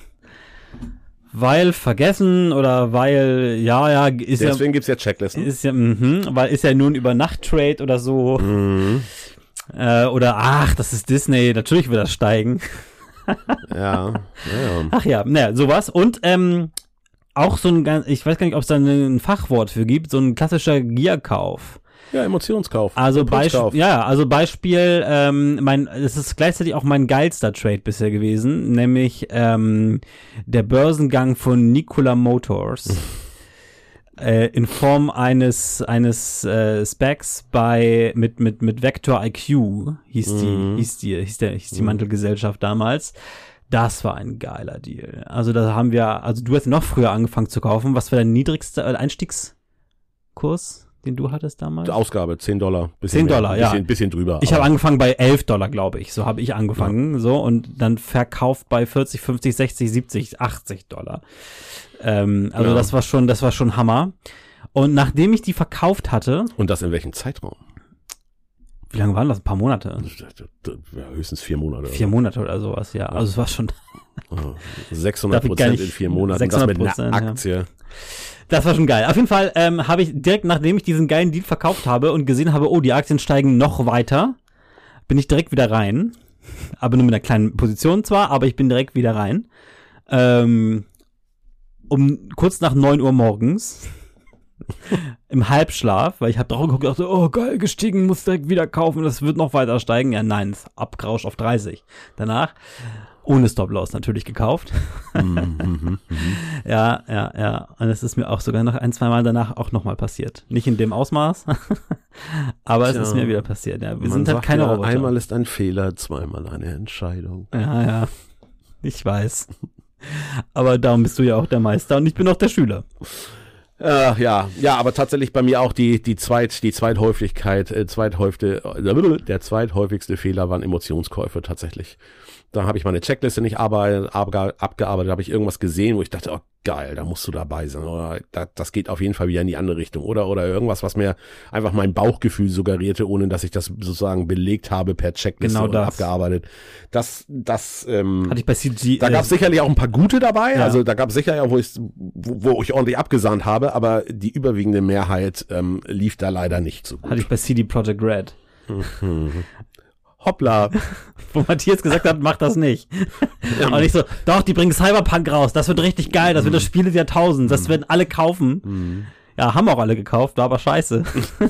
Speaker 1: Weil vergessen oder weil, ja, ja, ist
Speaker 2: Deswegen
Speaker 1: ja...
Speaker 2: Deswegen gibt's ja Checklisten.
Speaker 1: Ist ja, mh, weil ist ja nur ein Über-Nacht-Trade oder so. Mhm. Äh, oder, ach, das ist Disney, natürlich wird das steigen.
Speaker 2: Ja, ja.
Speaker 1: Ach ja, naja, sowas. Und, ähm, auch so ein ganz, ich weiß gar nicht, ob es da ein Fachwort für gibt, so ein klassischer Gierkauf.
Speaker 2: Ja, Emotionskauf.
Speaker 1: Also Beispiel, ja, also Beispiel, ähm, mein, es ist gleichzeitig auch mein geilster Trade bisher gewesen, nämlich ähm, der Börsengang von Nikola Motors äh, in Form eines eines äh, Specs bei mit mit mit Vector I Q hieß die
Speaker 2: mhm.
Speaker 1: hieß die hieß der hieß die Mantelgesellschaft damals. Das war ein geiler Deal. Also da haben wir, also du hast noch früher angefangen zu kaufen. Was war dein niedrigster Einstiegskurs, den du hattest damals?
Speaker 2: Die Ausgabe, zehn Dollar.
Speaker 1: Bisschen zehn Dollar,
Speaker 2: mehr,
Speaker 1: ja.
Speaker 2: Bisschen, bisschen drüber.
Speaker 1: Ich habe angefangen bei elf Dollar, glaube ich. So habe ich angefangen. Ja. So und dann verkauft bei vierzig, fünfzig, sechzig, siebzig, achtzig Dollar. Ähm, also ja. das war schon, das war schon Hammer. Und nachdem ich die verkauft hatte.
Speaker 2: Und das in welchem Zeitraum?
Speaker 1: Wie lange waren das? Ein paar Monate?
Speaker 2: Ja, höchstens vier Monate.
Speaker 1: Vier Monate oder sowas, ja. Also es war schon
Speaker 2: sechshundert Prozent in vier Monaten.
Speaker 1: sechshundert
Speaker 2: das mit einer Aktie. Ja.
Speaker 1: Das war schon geil. Auf jeden Fall ähm, habe ich direkt, nachdem ich diesen geilen Deal verkauft habe und gesehen habe, oh, die Aktien steigen noch weiter, bin ich direkt wieder rein. Aber nur mit einer kleinen Position zwar, aber ich bin direkt wieder rein. Ähm, um kurz nach neun Uhr morgens. Im Halbschlaf, weil ich habe drauf geguckt und dachte, oh geil, gestiegen, muss direkt wieder kaufen, das wird noch weiter steigen. Ja, nein, es abgerauscht auf dreißig. Danach, ohne Stop-Loss natürlich gekauft.
Speaker 2: Mhm,
Speaker 1: ja, ja, ja. Und es ist mir auch sogar noch ein, zwei Mal danach auch nochmal passiert. Nicht in dem Ausmaß, aber Tja, es ist mir wieder passiert. Ja, wir sind halt keine
Speaker 2: ja,
Speaker 1: Roboter.
Speaker 2: Einmal ist ein Fehler, zweimal eine Entscheidung.
Speaker 1: Ja, ja, ich weiß. Aber darum bist du ja auch der Meister und ich bin auch der Schüler.
Speaker 2: Äh, ja, ja, aber tatsächlich bei mir auch die die zweit die Zweithäufigkeit, äh, zweithäufigste äh, der zweithäufigste Fehler waren Emotionskäufe tatsächlich. Da habe ich meine Checkliste nicht aber, aber, abgearbeitet, habe ich irgendwas gesehen, wo ich dachte, oh geil, da musst du dabei sein oder da, das geht auf jeden Fall wieder in die andere Richtung oder oder irgendwas, was mir einfach mein Bauchgefühl suggerierte, ohne dass ich das sozusagen belegt habe per Checkliste
Speaker 1: genau
Speaker 2: oder abgearbeitet. Das das ähm,
Speaker 1: hatte ich bei C G.
Speaker 2: Da gab es äh, sicherlich auch ein paar gute dabei,
Speaker 1: ja.
Speaker 2: also da gab es sicher auch, wo ich wo, wo ich ordentlich abgesahnt habe, aber die überwiegende Mehrheit ähm, lief da leider nicht so gut.
Speaker 1: Hatte ich bei C D Projekt Red.
Speaker 2: Hoppla.
Speaker 1: Wo Matthias gesagt hat, mach das nicht. Ja. Und ich so, doch, die bringen Cyberpunk raus, das wird richtig geil, das wird das Spiel des Jahrtausends, das werden alle kaufen.
Speaker 2: Mhm.
Speaker 1: Ja, haben auch alle gekauft, war aber scheiße.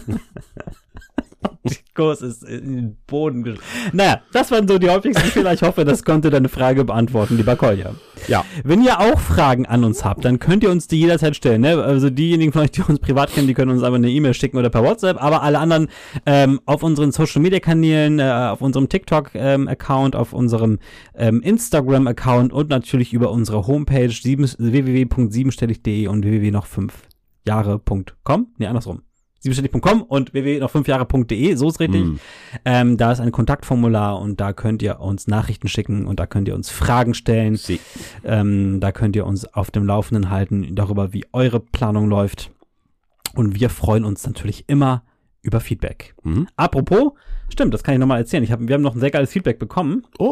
Speaker 1: Die Kurs ist in den Boden geschlagen. Naja, das waren so die häufigsten Fehler. Ich hoffe, das konnte deine Frage beantworten, lieber Kolja.
Speaker 2: Ja.
Speaker 1: Wenn ihr auch Fragen an uns habt, dann könnt ihr uns die jederzeit stellen. Ne? Also diejenigen von euch, die uns privat kennen, die können uns aber eine E-Mail schicken oder per WhatsApp. Aber alle anderen ähm, auf unseren Social-Media-Kanälen, äh, auf unserem TikTok-Account, ähm, auf unserem ähm, Instagram-Account und natürlich über unsere Homepage w w w punkt siebenstellig punkt de und w w w noch fünf jahre punkt com. Ne, andersrum. siebenstellig punkt com und w w w noch fünf jahre punkt de, so ist richtig. Mm. Ähm, da ist ein Kontaktformular und da könnt ihr uns Nachrichten schicken und da könnt ihr uns Fragen stellen.
Speaker 2: Sie.
Speaker 1: Ähm, da könnt ihr uns auf dem Laufenden halten darüber, wie eure Planung läuft. Und wir freuen uns natürlich immer über Feedback.
Speaker 2: Mm.
Speaker 1: Apropos, stimmt, das kann ich nochmal erzählen. Ich hab, wir haben noch ein sehr geiles Feedback bekommen.
Speaker 2: Oh.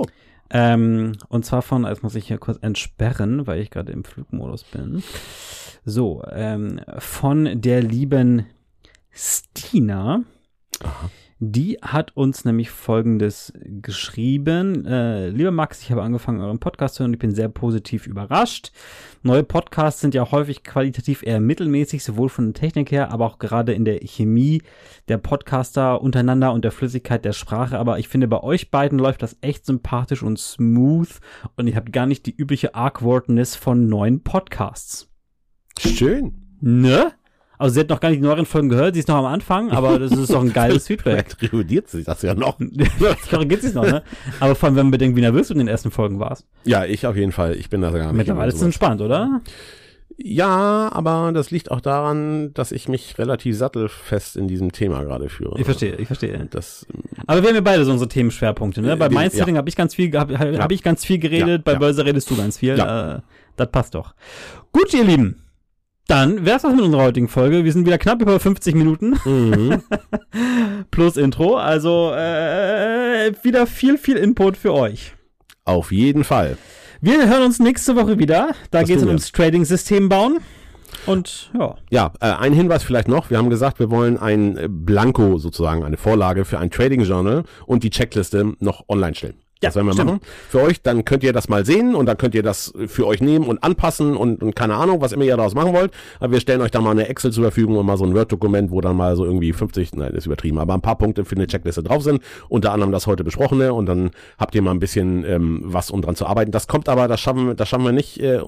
Speaker 1: Ähm, und zwar von, jetzt muss ich hier kurz entsperren, weil ich gerade im Flugmodus bin. So, ähm, von der lieben Stina.
Speaker 2: Aha.
Speaker 1: Die hat uns nämlich Folgendes geschrieben. Äh, lieber Max, ich habe angefangen, euren Podcast zu hören und ich bin sehr positiv überrascht. Neue Podcasts sind ja häufig qualitativ eher mittelmäßig, sowohl von der Technik her, aber auch gerade in der Chemie der Podcaster untereinander und der Flüssigkeit der Sprache. Aber ich finde, bei euch beiden läuft das echt sympathisch und smooth und ihr habt gar nicht die übliche Awkwardness von neuen Podcasts.
Speaker 2: Schön.
Speaker 1: Ne? Also sie hat noch gar nicht die neueren Folgen gehört, sie ist noch am Anfang, aber das ist doch ein geiles Feedback.
Speaker 2: Vielleicht revidiert sich das ja noch.
Speaker 1: Korrigiert sich noch, ne? Aber vor allem, wenn man bedenkt, wie nervös du in den ersten Folgen warst.
Speaker 2: Ja, ich auf jeden Fall. Ich bin da gar nicht.
Speaker 1: Mittlerweile ist es entspannt, oder?
Speaker 2: Ja, aber das liegt auch daran, dass ich mich relativ sattelfest in diesem Thema gerade führe.
Speaker 1: Ich verstehe, ich verstehe.
Speaker 2: Das,
Speaker 1: aber wir haben ja beide so unsere Themenschwerpunkte, ne? Bei
Speaker 2: äh,
Speaker 1: Mindsetting
Speaker 2: ja.
Speaker 1: habe ich ganz viel, habe hab
Speaker 2: ja.
Speaker 1: ich ganz viel geredet,
Speaker 2: ja,
Speaker 1: bei
Speaker 2: ja.
Speaker 1: Börse redest du ganz viel.
Speaker 2: Ja.
Speaker 1: Äh, das passt doch. Gut, ihr Lieben. Dann wär's das mit unserer heutigen Folge. Wir sind wieder knapp über fünfzig Minuten.
Speaker 2: Mhm.
Speaker 1: Plus Intro. Also äh, wieder viel, viel Input für euch.
Speaker 2: Auf jeden Fall.
Speaker 1: Wir hören uns nächste Woche wieder. Da
Speaker 2: Das
Speaker 1: geht es
Speaker 2: tun wir.
Speaker 1: ums Trading-System bauen. Und ja.
Speaker 2: Ja, äh, ein Hinweis vielleicht noch. Wir haben gesagt, wir wollen ein äh, Blanko sozusagen, eine Vorlage für ein Trading Journal und die Checkliste noch online stellen.
Speaker 1: Ja,
Speaker 2: das werden wir
Speaker 1: stimmt.
Speaker 2: machen. Für euch, dann könnt ihr das mal sehen und dann könnt ihr das für euch nehmen und anpassen und, und keine Ahnung, was immer ihr daraus machen wollt. Aber wir stellen euch da mal eine Excel zur Verfügung und mal so ein Word-Dokument, wo dann mal so irgendwie fünfzig, nein, ist übertrieben, aber ein paar Punkte für eine Checkliste drauf sind. Unter anderem das heute besprochene und dann habt ihr mal ein bisschen ähm, was, um dran zu arbeiten. Das kommt aber, das schaffen wir, das schaffen wir nicht äh,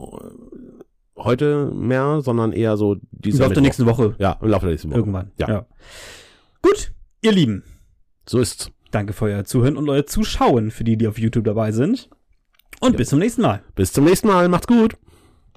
Speaker 2: heute mehr, sondern eher so diese
Speaker 1: Im Laufe der nächsten Woche.
Speaker 2: Ja, im Laufe der nächsten Woche.
Speaker 1: Irgendwann.
Speaker 2: Ja.
Speaker 1: ja. Gut, ihr Lieben.
Speaker 2: So ist's.
Speaker 1: Danke für euer Zuhören und euer Zuschauen, für die, die auf YouTube dabei sind. Und
Speaker 2: Ja.
Speaker 1: bis zum nächsten Mal.
Speaker 2: Bis zum nächsten Mal. Macht's gut.